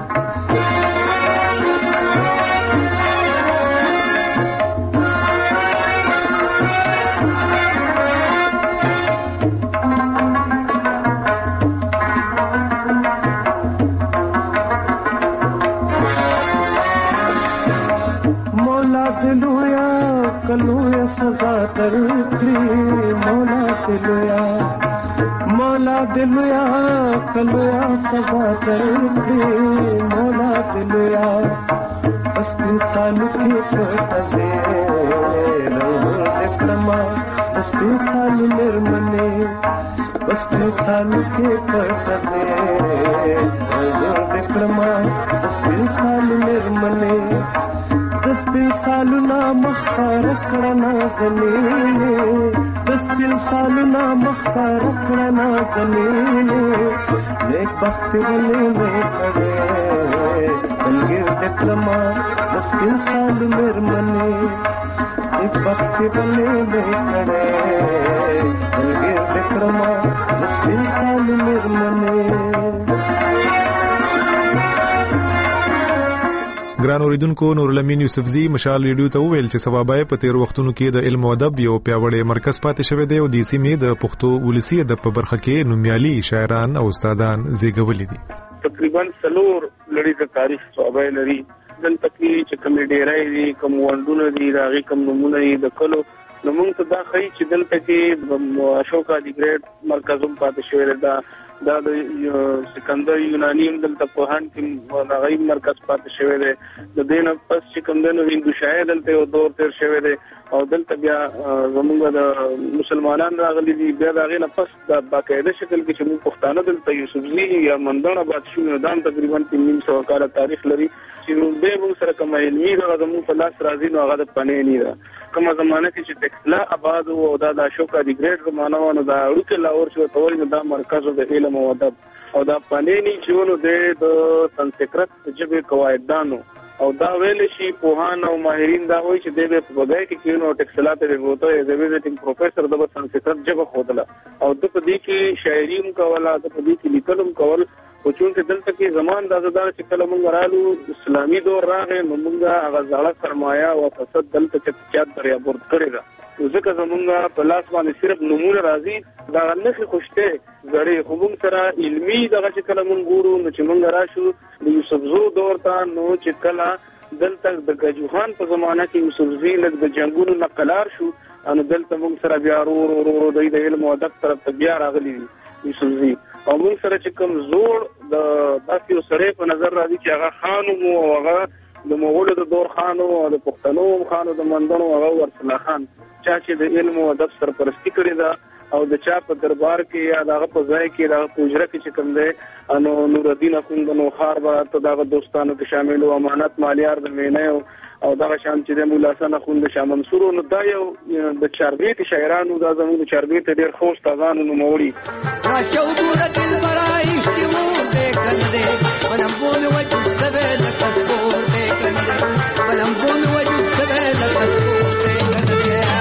کلویا سزا درکړي مولا دلویا مولا دلویا کلویا سزا درکړي مولا دلویا بس انسان کې پټه زه دسپین سالو میرمنې دسپین سالو کې پټځه دکړما دسپین سالو میرمنې دسپین سالو نا مخار کړنا زمینه دسپین سالو نا مخار کړنا زمینه نیک بخت ولې کړې دلګر دکړما دسپین سالو میرمنې ایک وقت بلے لے کھڑے دلگیر دکرما دسپین سال میرمنے ګران اوریدونکو نور الامین یوسفزی مشال ریډیو ته ویل چې سبابای په تیر وختونو کې د علم او ادب یو پیاوړی مرکز پاتې شوی دی او د سیمې د پښتو ولسی ادب په برخه کې نومیالي شاعران او استادان زیږولي دي. تقریبا څلور لړۍ د تاریخ صوبای لري دلته کې چې کوم ډیرای دي کوم وندونه دي راغي کوم نمونه دي د کلو نو موږ ته دا خی چې دلته کې اشوکا دی ګریډ مرکزوم پاتې شوی دا دا د سکندر یونانی دلته په هان کې راغي مرکز پاتې شوی دی د دین پس چې کوم د هندو شاعر دلته یو دور تیر شوی دی او دلته بیا زموږ د مسلمانان راغلي دي بیا دا غي نه پس د باقاعده شکل کې چې موږ پښتانه دلته یوسفزی یا مندانه بادشاہ نظام تقریبا تین سو کال تاریخ لري چې به موږ سره کوم علمي د زموږ په لاس راځي نو هغه د پنې نه ده کومه زمانه کې چې ټکسلا آباد او دا د اشوکا دی ګریډ زمانه ونه دا اړوکه لاور شو تور دا مرکز د علم او ادب او دا پنې نه چونو د سنسکرت جبه قواعدانو او دا ویل شي پوهان او ماهرین دا وایي چې د بګای کې کینو ټکسلا ته وروته ایز ویزټینګ پروفیسور د سنسکرت جبه خودله او د پدې کې شاعریم کوله د پدې کې لیکلم کول او چونکه دلته کې زمان د آزادار چې کله مونږ رالو اسلامي دور راغی نو مونږ هغه ځاله سرمایه او فساد دلته چې چات دریا برد کړی دا ځکه زمونږ په لاس باندې صرف نمونه راځي دا نه خوشته غړي همون سره علمي دغه چې کله مونږ ګورو نو چې مونږ راشو د یوسفزو دور ته نو چې کله دلته د گجوخان په زمانہ کې یوسفزی لږ د جنگونو نقلار شو ان دلته مونږ سره بیا ورو ورو د علم او ادب طرف ته بیا راغلي یوسفزی او موږ سره چې کوم زوړ د داسې سره په نظر راځي چې هغه خانو مو هغه د مغولو د دور خانو او د پښتنو خانو د مندونو هغه ورسله خان چا چې د علم او ادب سرپرستی کړې ده او د چا په دربار کې یا دغه په ځای کې د پوجره کې چې کوم دی انو نور الدین اخوند نو خار به ته دغه دوستانو کې شامل او امانت مالیار د مینه او دغه شان چې د مولا حسن اخوند شاه منصور نو دا یو د چاربیت شاعرانو دا زموږ د چاربیت ډېر خوش تازانو نو موري را شو دور دل برای استیور دې کنده ولم بوم وجه سبل کسبور دې کنده ولم بوم وجه سبل کسبور دې کنده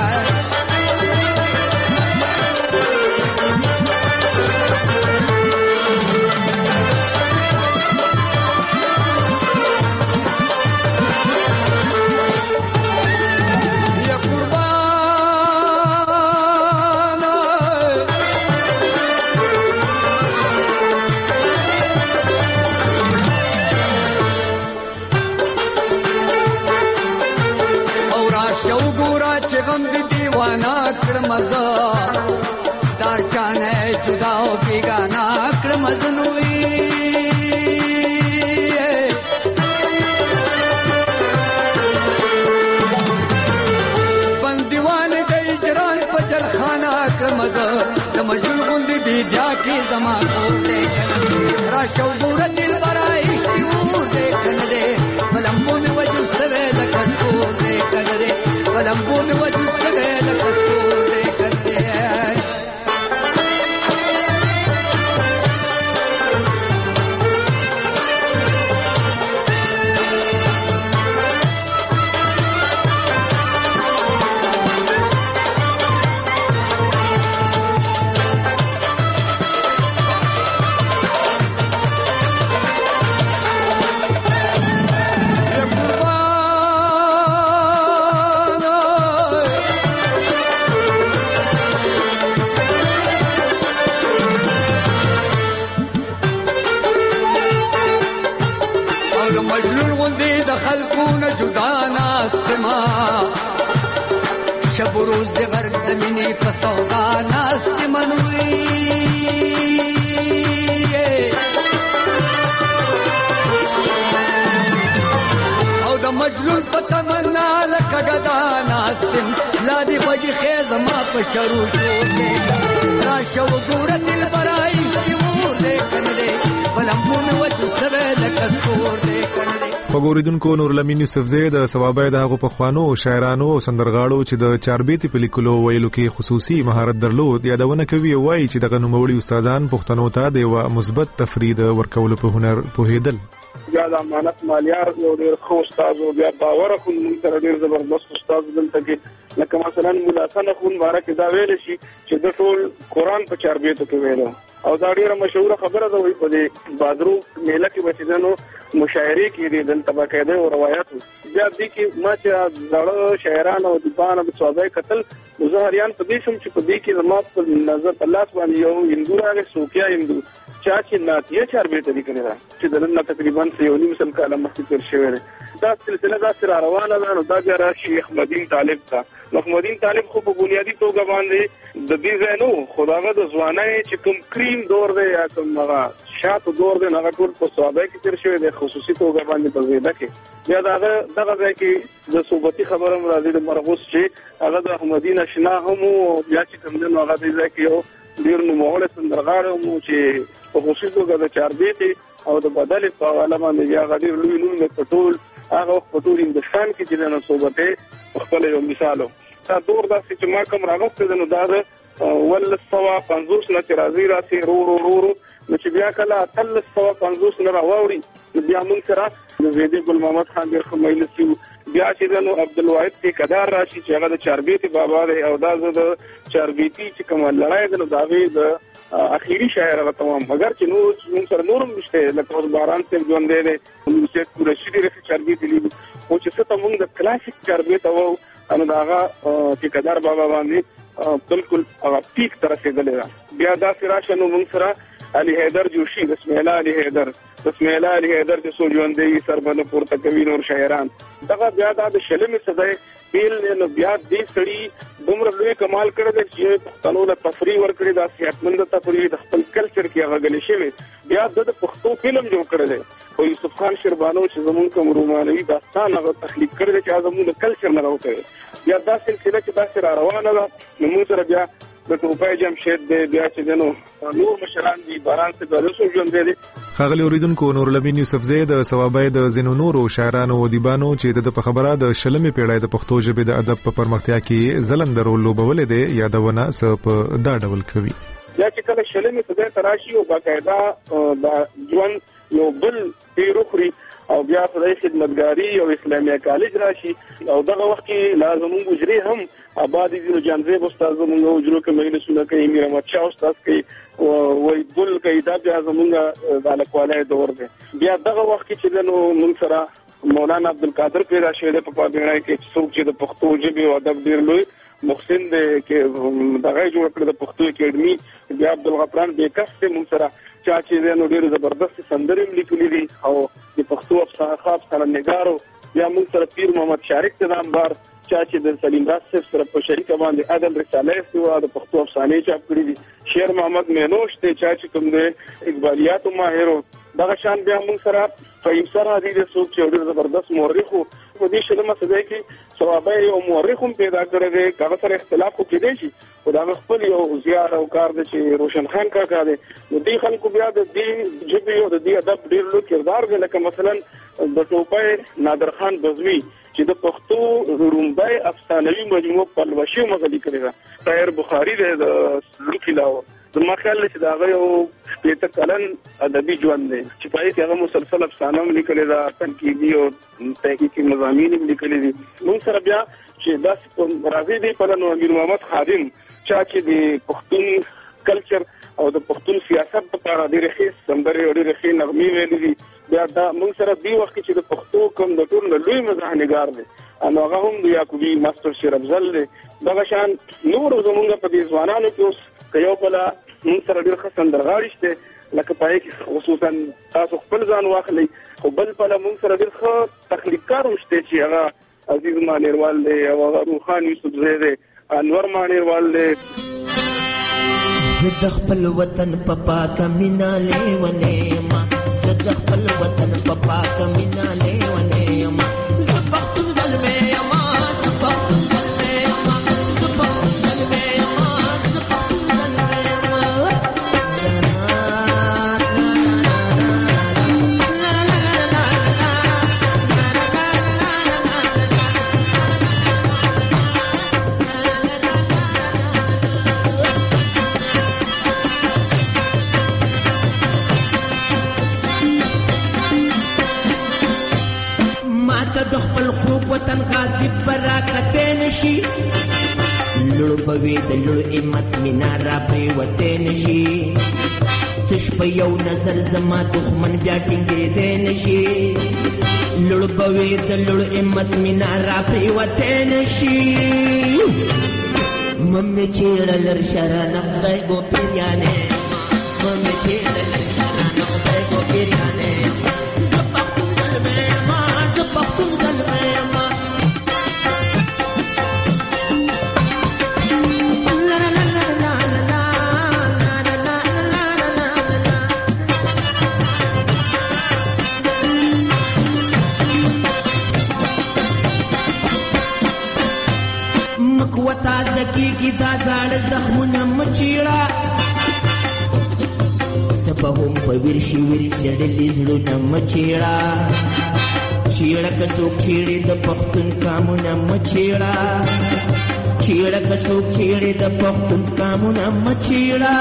غم دی دیوانا کرمزا دار چانے جدا ہو بیگانا کرمزنوی بندیوان گئی جران پجل خانہ کرمزا دمجل غندی بی جا کی زمان کو دیکھن راشو دور دل برائی اشتیور دیکھن دے ملمبو میں وجو سوے لکھنکور دیکھن دے ولمبو میں وجود سبے لکھتور دے کرتے ہیں شبروز د غرب د مینې په سودا ناست منوي او د مجنون په تمنا لکه غدا ناست لا دی خوږی خیز ما په شروع شور دی راشه وګوره دلبره عشقي اور دی کنه دی بلمبون وچو سوی لکه سپور دی کنه دی. خوږوریدونکو نورالامین یوسفزی د ثوابای د هغو پخوانو شاعرانو او سندرغاړو چې د چاربیتې په لیکلو ویلو کې خصوصي مهارت درلود یادونه کوي او وایي چې دغه نوموړي استادان پښتنو ته د یوه مثبت تفرید ورکولو په هنر پوهېدل. بیا د امانت مالیار یو ډېر ښه استاد و بیا باور خون موږ سره ډېر زبردست استاد دلته کې لکه مثلا مولا حسن خون باره کې دا ویلی شي چې د ټول قرآن په چاربیتو کې ویلو او دا ډیره مشهوره خبره ده وي په دې بادرو میله کې بچیدنو مشاعرې کې دي دلته باقاعده او روایت بیا دې کې ما چې دغه شاعران او دیوان او صوابای قتل مظاهریان په دې شم چې په دې کې زما په نظر په لاس باندې یو هندو راغی سوکیا هندو چا چې ناتیه چاربیته لیکلې ده چې دلته تقریبا یو نیم سل کاله مخکې تیر شوی دی دا سلسله دا سره روانه ده نو دا بیا راشي احمدین طالب ته احمدین طالب خو په بنیادی توګه باندې د دې ځای نو خداغه د ځوانۍ چې کوم کریم دور دی یا کوم هغه شاته دور دی هغه ټول په صحابه کې تیر شوی دی خصوصي توګه باندې په زیاده کې بیا دغه دغه ځای کې د صوبتي خبره مرادي د مرغوس چې هغه د احمدین اشنا هم بیا چې کوم دی نو هغه د ځای کې یو ډیر نو مغول سندرغاړو مو چې په خصوصي توګه د چاربیتې او د بدل په حواله باندې یا غډیر لوی لوی د پټول هغه په ټول هندستان کې چې د صوبته خپل یو مثالو دا دور داسې چې ما کوم راغسته د نو دا ول سوا پنځوس نه چې راځي راسي رو رو رو نو چې بیا کله تل سوا پنځوس نه راوړي بیا موږ سره د زیدی ګل محمد خان ډیر خمیل سي بیا چې نو عبدالواحد ټیکدار راشي چې هغه د چاربیتې بابا دی او دا زه د چاربیتي چې کوم لړای د نو داوی د اخیری شاعر هغه تمام مگر چې نور موږ سره نورم نشته لکه اوس باران ته ژوند دی موږ چې پوره شری رسي چاربیتې لیدو او چې څه ته موږ د کلاسیک چاربیت او ان داغه ټیکدار بابا باندې بالکل هغه پیک تر رسیدلې بیا دا سراشه نو موږ سره علي حیدر جوشي بسم الله علي حیدر بسم الله علي حیدر چې سو ژوند دی سربنه پورته کوي نور شاعران دغه بیا د شلمې سزا بیل نو بیا دې سړي دومره لوی کمال کړی چې پښتنو له تفریح ورکړي دا صحتمند تفریح د خپل کلچر کې هغه غلي شوی بیا د پښتو فلم جوړ کړی او یوسف خان شربانو چې زمون کوم رومانوي داستان هغه تخلیق کړی چې زمون کلچر نه راوځي بیا دا سلسله چې دا سره روانه ده نو موږ سره بیا د ټوپای جمشید دی بیا چې دنو نور مشران دي باران څخه د رسو ژوند دی خاغلی اوریدونکو نورالامین یوسفزی د ثوابای د زینو نورو شاعرانو او دیبانو چې د په خبره د شلمې پیړۍ د پښتو ژبې د ادب په پرمختیا کې ځلند رول لوبولې دی یادونه س په دا ډول کوي یا چې کله شلمې په تراشي او باقاعده د ژوند یو بل پیروخري او بیا خدای خدمتګاری او اسلامي کالج راشي او دغه وخت کې لازم وګوري هم آبادی دي جانزیب استاد زموږ وجرو کې مجلسونه کوي میر احمد شاه استاد کوي او وای بل کوي دا بیا زموږ د الکواله دور دی بیا دغه وخت کې چې نو موږ سره مولانا عبدالقادر پیدا شوی د په پابړای کې څوک چې د پښتو ژبې او ادب ډیر لوی محسن دی کې دغه جوړ کړ د پښتو اکیډمي بیا عبدالغفران بیکس ته موږ سره چا چې نو ډیر زبردست سندرې لیکلې دي او د پښتو افسانه خاص سره نگارو بیا موږ سره پیر محمد شارک ته نامدار چا چې د سلیم راز صاحب سره په شریک باندې عدل رساله استوا د پښتو افسانې چاپ کړې دي شیر محمد مینوش ته چا چې کوم دی اقبالیات ماهر دغه شان بیا موږ سره فهیم سره دي د څوک چې ډیر زبردست مورخ په دې شلمه سده کې ثوابای او مورخ هم پیدا کړی دی هغه سره اختلاف خو کېدای شي خو دا خپل یو زیار او کار دی چې روشن خان کاکا دی نو دې خلکو بیا د دې ژبې او د دې ادب ډیر لوی کردار دی لکه مثلا د ټوپای نادر خان بزوی چې د پښتو رومبای افسانوي مجموعه پلوشي مغلي کړی دا طاهر بخاری دی د لیکلاو زما خیال چې دا غو شپږ کلن ادبي ژوند دی چې پای کې هغه مسلسل افسانه هم لیکلي دا تنقیدي او تحقیقي مضامین هم لیکلي دي موږ سره بیا چې دا راځي دی په نو امیر محمد خادم چا چې د پښتون کلچر او د پښتون سیاست په اړه ډېر ښه سندرې او ډېر ښه نغمې ویلې دي بیا دا موږ سره دی وخت چې د پښتو کوم د ټول لوی مزاحنګار دی نو هغه هم د یعقوبی ماستر شیر افضل دی دغه شان نور زمونږ په دې ځوانانو کې اوس کيو بلا موږ سره ډېر ښه سندرغاړي شته لکه پای کې خصوصا تاسو خپل ځان واخلئ خو بل په موږ سره ډېر ښه تخلیقکار شته چې هغه عزیز مانیروال دی او هغه روحان یوسف زی دی انور مانیروال دی زد خپل وطن په پاکه مینا لیونې ما زد خپل وطن په پاکه مینا لیونې ما زه پښتون زلمې ما زه پښتون زلمې ما زه پښتون زلمې د خپل خوب وطن غاصب براکته نشي لړ بوي د لړ همت مینا را پریوته نشي تش په یو نظر زما دښمن بیا ټینګې دې نشي لړ بوي د لړ همت مینا را پریوته نشي ممي چیړل شرانه خدای ګو پیرانه ممي چیړل شرانه خدای ګو پیرانه زپختون زلمه ما زپختون زلمه ما مکوتا زکیږي دا زاړه زخمونه مچیړه ته به هم په ویرشي ویرشي ډلې زړونه مچیړه چیړه که څوک چیړې د پښتون کامونه مچیړه چیړه که څوک چیړې د پښتون کامونه مچیړه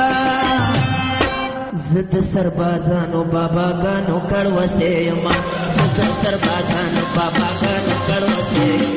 زه د سربازانو باباګانو کړوسې یم زه د سربازانو باباګانو کړوسې یم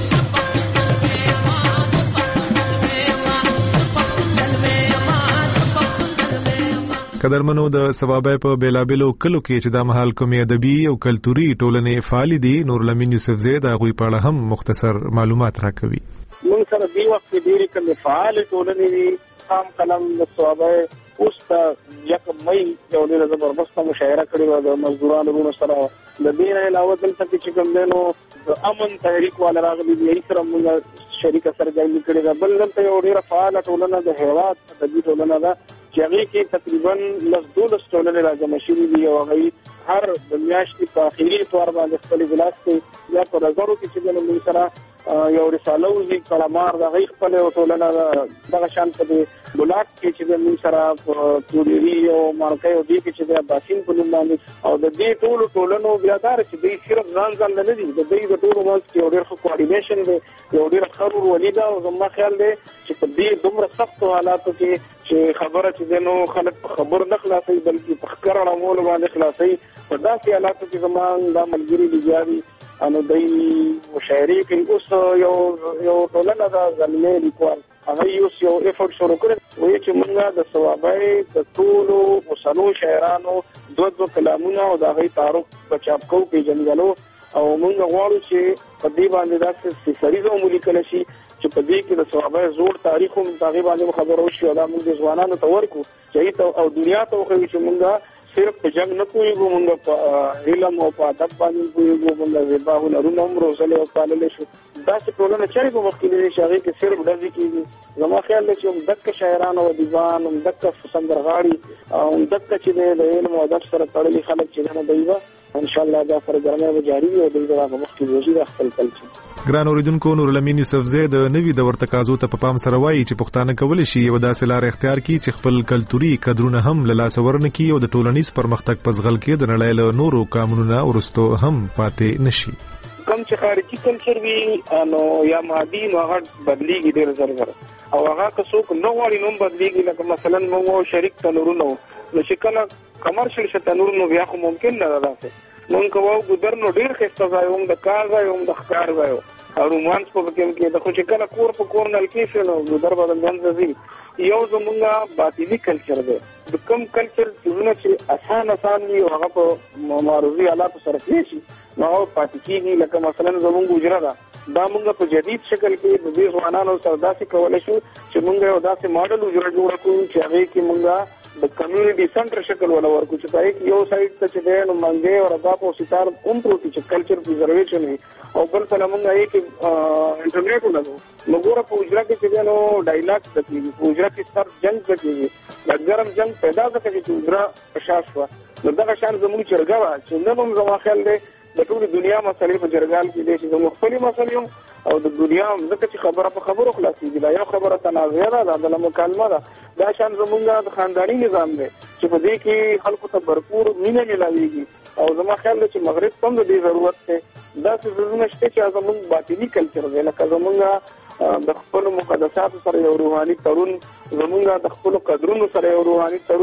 قدرمنو د ثوابای په بیلابلو کلو کې چې د مهال کومي ادبي او کلتوري ټولنې فعال دي نور لمین یوسف زید هغه په اړه هم مختصر معلومات راکوي. موږ سره دی وخت کې ډېری کومې فعال ټولنې دي خام قلم د ثوابای اوس ته یک مې یو ډېر زبردست مشاعره کړې و د مزدورانو ورونو سره د دې نه علاوه دلته چې کوم دینو د امن تحریک والا راغلي دي سره موږ شریک سرګرمي کړې ده بل دلته یو ډېر فعال ټولنه د هیواد د دې ټولنه ده چې هغه کې تقریبا لس دولس ټولنې راځم شوي دي او هغه هر د میاشتې په اخیری اتوار باندې خپل اجلاس کې یا په ورځو کې چې موږ سره یو رساله وزي کلمار د غي خپل ټولنه دغه شان په بلاک کې چې موږ سره توريري او مارکې او دې کې چې د باسین په نوم باندې او د دې ټولو ټولنو بیا دار چې دوی صرف ځان ځان نه دي د دې د ټولو مونږ کې ډېر ښه کوارډینیشن دی یو ډېر ښه ولیدا او زما خیال دی چې په دې دومره سخت حالاتو کې چې خبره چې دنو خلک خبر نه خلاصي بلکې په ښکار اړول باندې خلاصي په داسې حالاتو کې زمون د ملګری لګیاري انو دای مشاعري کې اوس یو یو ټولنه د ځلمې لیکوال هغه یو یو افورت شروع کړ وایي چې موږ د ثوابای د ټولو وسلو شاعرانو دوه دوه کلامونه او د غي تعارف په چاپ کو پیژنګلو او موږ غواړو چې په دې باندې داسې سریزو ملي کله شي چې په دې کې د ثوابای زوړ تاریخ هم تقریبا خبرو شو دا موږ ځوانانو ته ورکو چې او دنیا ته خو چې موږ صرف په جنگ نه کویږو موږ په علم او په ادب باندې کویږو موږ زیبا هنرونه هم روزلې او پاللې شو دا چې ټولنه چېرې په وخت کې شاغي کې صرف ډزې کېږي زما خیال دی چې دک شاعران او دیوان هم دک سندرغاړي او دک چې د علم او ادب سره تړلي خلک چې نه دیوا ان شاء الله دا سرګرمي به جاری وي او د دغه وخت کې وزیر خپل کلچر ګران اوریدونکو نور لمین یوسف زید نوی د ورتقازو ته په پام سره وایي چې پښتانه کول شي یو داسې لار اختیار کړي چې خپل کلتوري قدرونه هم له لاس ورنه کړي او د ټولنیز پرمختګ په ځغل کې د نړۍ له نورو قانونونو ورستو هم پاتې نشي کوم چې خارجي کلچر وي نو یا مادي نو هغه بدليږي ډېر زر زر او هغه که څوک نو غواړي نو بدليږي لکه مثلا مو شریک تنورونو نو شکل کمرشل شتنورونو بیا خو ممکن نه راځي مونږ کوو ګذر نو ډېر خسته ځای هم د کار ځای هم د ښکار ځای او رومانس په کې کې د خو چې کله کور په کور نل کې شنو ګذر بدل منځ ځي یو زمونږه باطني کلچر دی د کوم کلچر چې اسان اسان وي هغه په معرضي حالات سره کې شي نو پاتې کېږي لکه مثلا زمونږ ګجرا دا دا مونږ په جدید شکل کې د دې ځوانانو سره داسې کولای شو چې مونږ یو داسې ماډل جوړ کړو چې هغه کې مونږ د کمیونټي سنټر شکل ولا ورکو چې پای یو سایت ته چې دی نو منګي او رضا او ستار اون پروتي چې کلچر پریزرویشن او بل څه موږ یې کې انټرنیټ ولګو نو ګوره په اجرا کې چې نو ډایلاګ د کیږي په اجرا کې ستر جنگ کېږي د ګرم جنگ پیدا کېږي چې اجرا پشاشوا نو دا شان زموږ چرګا چې نن هم زما خیال دی د ټول دنیا مسلې په جرګال کې دي چې زموږ خپل مسلې او د دنیا ځکه چې خبره په خبرو خلاصيږي دا یو خبره تنازعه ده د مکالمه ده دا شان زمونږ د خاندانی نظام دی چې په دې کې خلکو ته भरपूर مینه ملاويږي او زما خیال دی چې مغرب هم د دې ضرورت ده دا څه زونه شته چې زمونږ باطنی کلچر دی لکه زمونږ د خپل مقدسات سره یو روحاني تړون زمونږ د خپل قدرونو سره یو روحاني تړون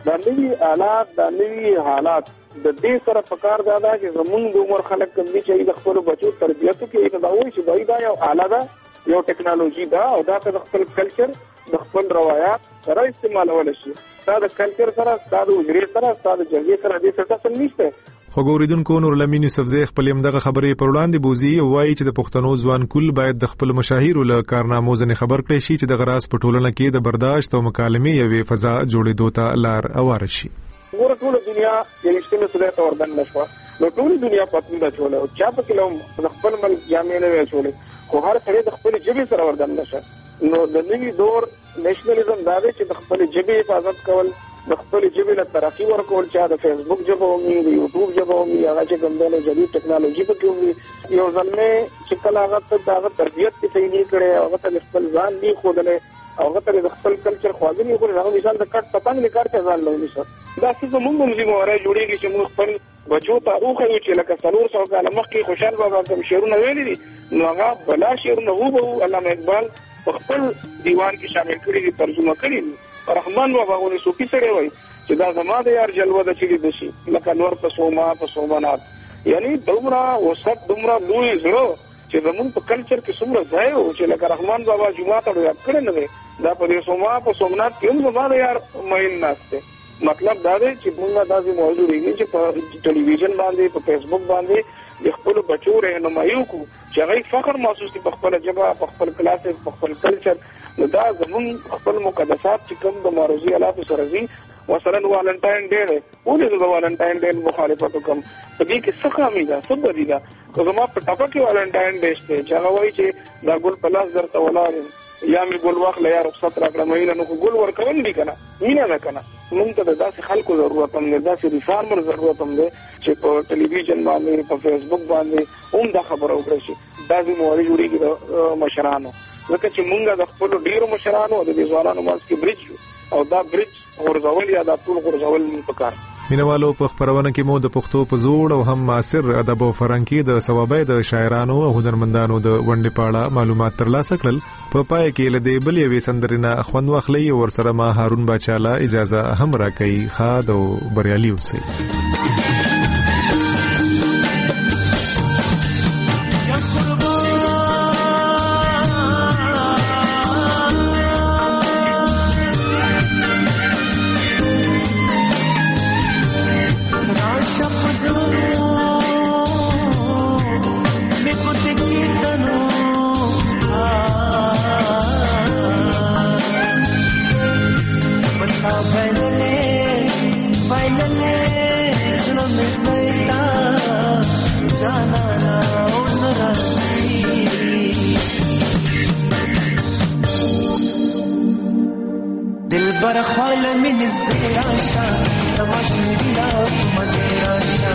دا نوي آلات دا نوي حالات د دې سره پکار دا ده چې زمونږ د عمر خلک کوم دي چې د خپل بچو تربیته کې دا وایي چې دا یو آله ده یو ټیکنالوژي ده او دا د خپل کلچر د خپل روایت سره استعمالول شي. دا د کلچر سره دا د وجري سره دا د جرګې سره د څه څه نشته. خو ګوریدونکو نور لمین یوسفزی خپل یمدغه خبرې پر وړاندې بوزي او وایي چې د پښتنو ځوان کول باید د خپل مشاهیر له کارنامو ځنې خبر کړي شي چې د غراس په ټولنه کې د برداشت او مکالمې یوې فضا جوړېدو ته لار اوار شي. ګوره ټول دنیا یو شتمه سره توردن نشو نو ټول دنیا پاتې ده چوله او چا په کلو د خپل ملک جامع نه وچولې خو هر سړی د خپل ژبې سره وردن نشه. نو د نوي دور نېشنلزم دا دی چې د خپل ژبې حفاظت کول د خپل ژبې له ترقی ورکول چې د فیسبوک ژبه او د یوټیوب ژبه او هغه چې کوم د جدید ټیکنالوژي په کې وي یو ځلمه چې کله هغه ته د تربیت کې صحیح نه کړي هغه ته خپل ځان دی خودلې هغه ته د خپل کلچر خواږه خو هغه مثال د کټ پتنګ نه کار ته ځان لونی شو. دا څه موږ موږ مواره جوړیږي چې موږ خپل بچو ته اوخه چې لکه څلور سو کاله مخکې خوشحال بابا کوم شعرونه ویلي دي نو هغه بلا شعرونه وو به علامه اقبال خپل دیوان کې شامل کړي دي ترجمه کړي دي. رحمان بابا غوړي صوفي سره وایي چې دا زما د یار جلوه د چلی دشي لکه نور په سوما په سومنات یعنی دومره وسط دومره لوی زړه چې زمون په کلچر کې څومره ځای او چې لکه رحمان بابا جمعه ته یاد کړی نه دی دا په سوما په سومنات کې هم زما د یار مېل ناشته. مطلب دا دی چې موږ داسې موضوع لري چې په ټلویزیون باندې په فیسبوک باندې د خپل بچو رهنمایي وکړو چې هغه فخر محسوس کړي په خپل ژبه په خپل کلاسیک په خپل کلچر. نو دا زمون خپل مقدسات چې کوم د ماروزي الات سره دي مثلا والنټاین ډے دی ولې د والنټاین ډے مخالفت وکم په دې کې څه خامي ده څه بدی ده که زما په ټاپه کې والنټاین ډے شته چې هغه وایي چې دا ګل په لاس درته ولاړ یا می ګل واخله یا رخصت راکړه مې نو ګل ورکول دي کنه مینا نه کنه. موږ ته د داسې خلکو ضرورت هم دی داسې ریفارمر ضرورت هم دی چې په ټلویزیون باندې په فیسبوک باندې هم دا خبره وکړي شي. دا د مواري جوړیږي د مشرانو ځکه چې موږ د خپل ډیرو مشرانو د دې ځوانانو ماس کې بریج او دا بریج ورزول یا دا ټول ورزول پکار. مینوالو په خبرونه کې مو د پښتو په زوړ او هم معاصر ادب او فرهنګي د ثوابای د شاعرانو او هنرمندانو د ونډې پاړه معلومات ترلاسه کړل. په پای کې لدې بل یوې سندرینه خوند واخلي او ورسره ما هارون باچاله اجازه هم راکړي. خاد او بریالي اوسئ. بر خال من ازدراشا سما شیرینا مزراشا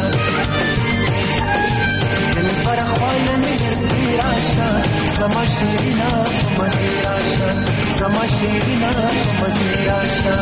دل بر خال من ازدراشا سما شیرینا مزراشا سما شیرینا مزراشا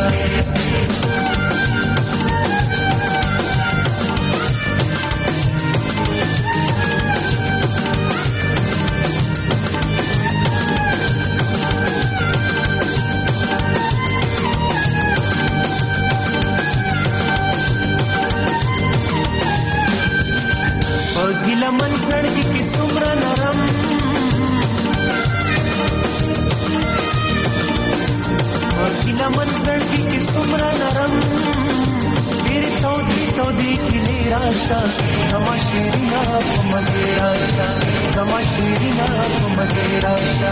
سما شیرینا مزراشا سما شیرینا مزراشا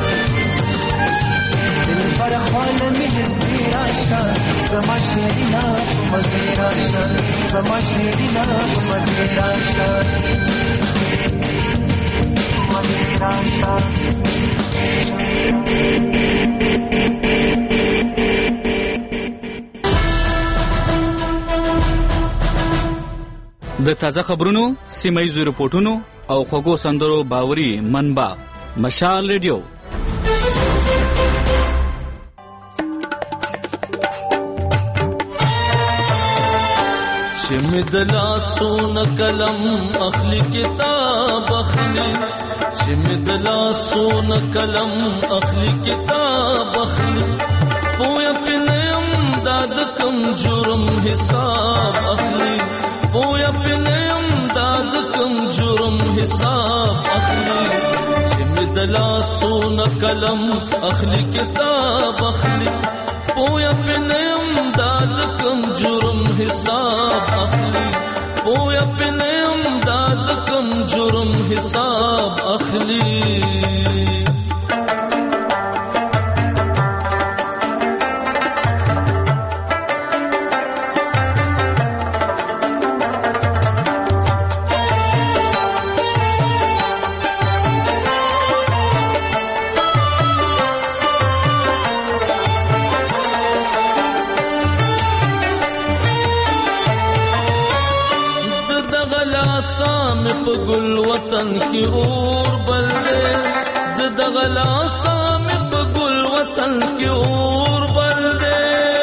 دل پر خال من ازدراشا سما شیرینا مزراشا سما شیرینا مزراشا مزراشا د تازه خبرونو سیمایي رپورټونو او خوږو سندرو باوري منبع مشال ریډیو. چې مدلا سون کلم اخلي کتاب اخلي چې مدلا سون کلم اخلي کتاب اخلي پویا پنم داد کم کم جرم حساب اخلي پویا پنیم داد کم جرم حساب اخلي چې مدلا سون قلم اخلي کتاب اخلي پویا پنیم داد کم جرم حساب اخلي پویا پنیم داد کم جرم حساب اخلي په ګل وطن کې اور بل دے د دغلا سام په ګل وطن کې اور بل دے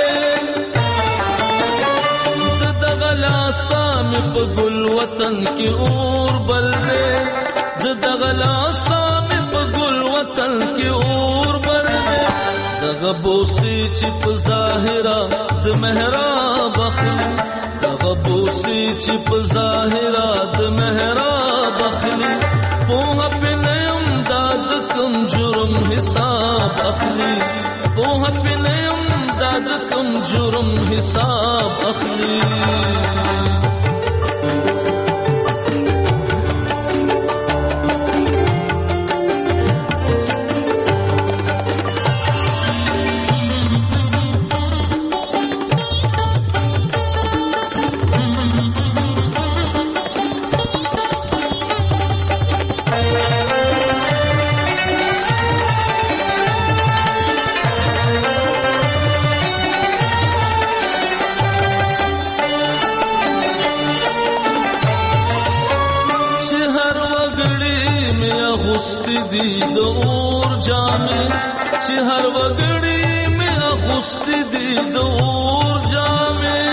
د دغلا سام په ګل وطن کې اور بل دے د دغلا سام په ګل وطن کې اور بل دے دغه بوسي چې په ظاهرا د محراب اخلي دغه بوسي چې په ظاهرا د محراب اخلي پوها پنیم داد کم جرم حساب اخلي پوها پنیم داد کم جرم حساب اخلي دی د اور جامې چې هر وګړي مې اغوستې دي د اور جامې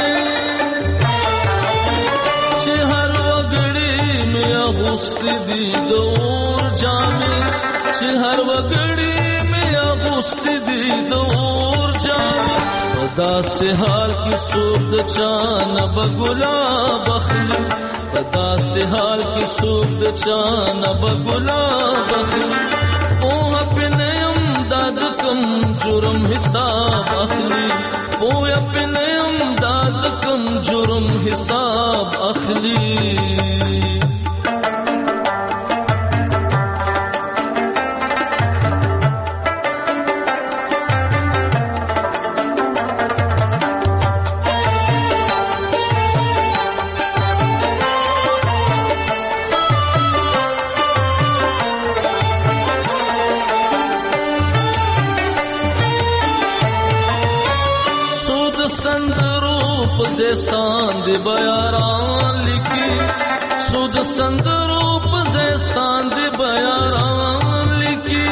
چې هر وګړي مې اغوستې دي د اور جامې چې هر وګړي مې اغوستې دي د اور جامې په داسې حال کې څوک د چا نه به ګلاب اخلي په داسې حال کې څوک د چا نه به ګلاب اخلي پوهه پنیم داد کم جرم حساب اخلي پوهه پنیم داد کم جرم حساب اخلي ساند بیاران لکی سود سندرو پزے ساند بیاران لکی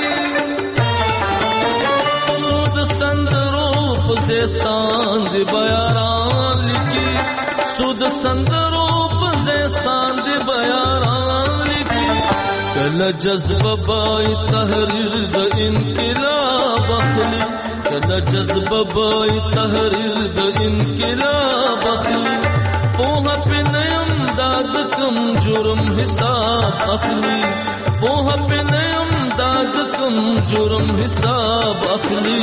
سود سندرو پزے ساند بیاران لکی سود سندرو پزے ساند بیاران لکی کل جذب بائی تحریر دا انقلاب اخلی کل جذب بائی تحریر دا انقلاب اخلی پوها پنیم داد کم جرم حساب اخلی پوها پنیم داد کم جرم حساب اخلی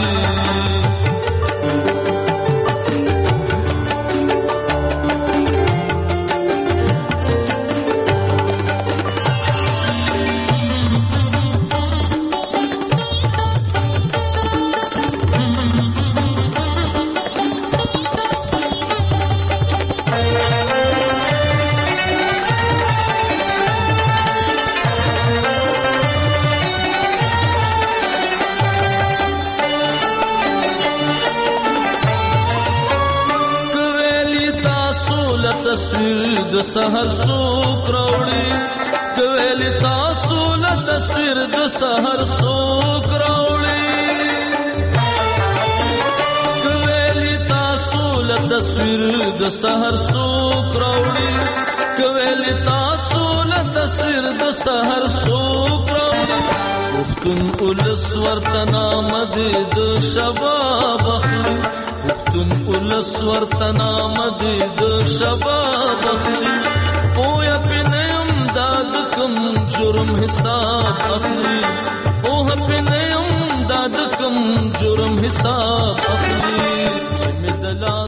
تصویر د سحر سوک راوړي کویل تاسو له تصویر د سحر سوک راوړي کویل تاسو له تصویر د سحر سوک راوړي کویل تاسو له تصویر د سحر سوک راوړي پښتون ولس ورته نام د شباب اخلي دن پلس ورتنا مدد شباب اخلی پویا پنیم داد کم جرم حساب اخلی پویا پنیم داد کم جرم حساب اخلی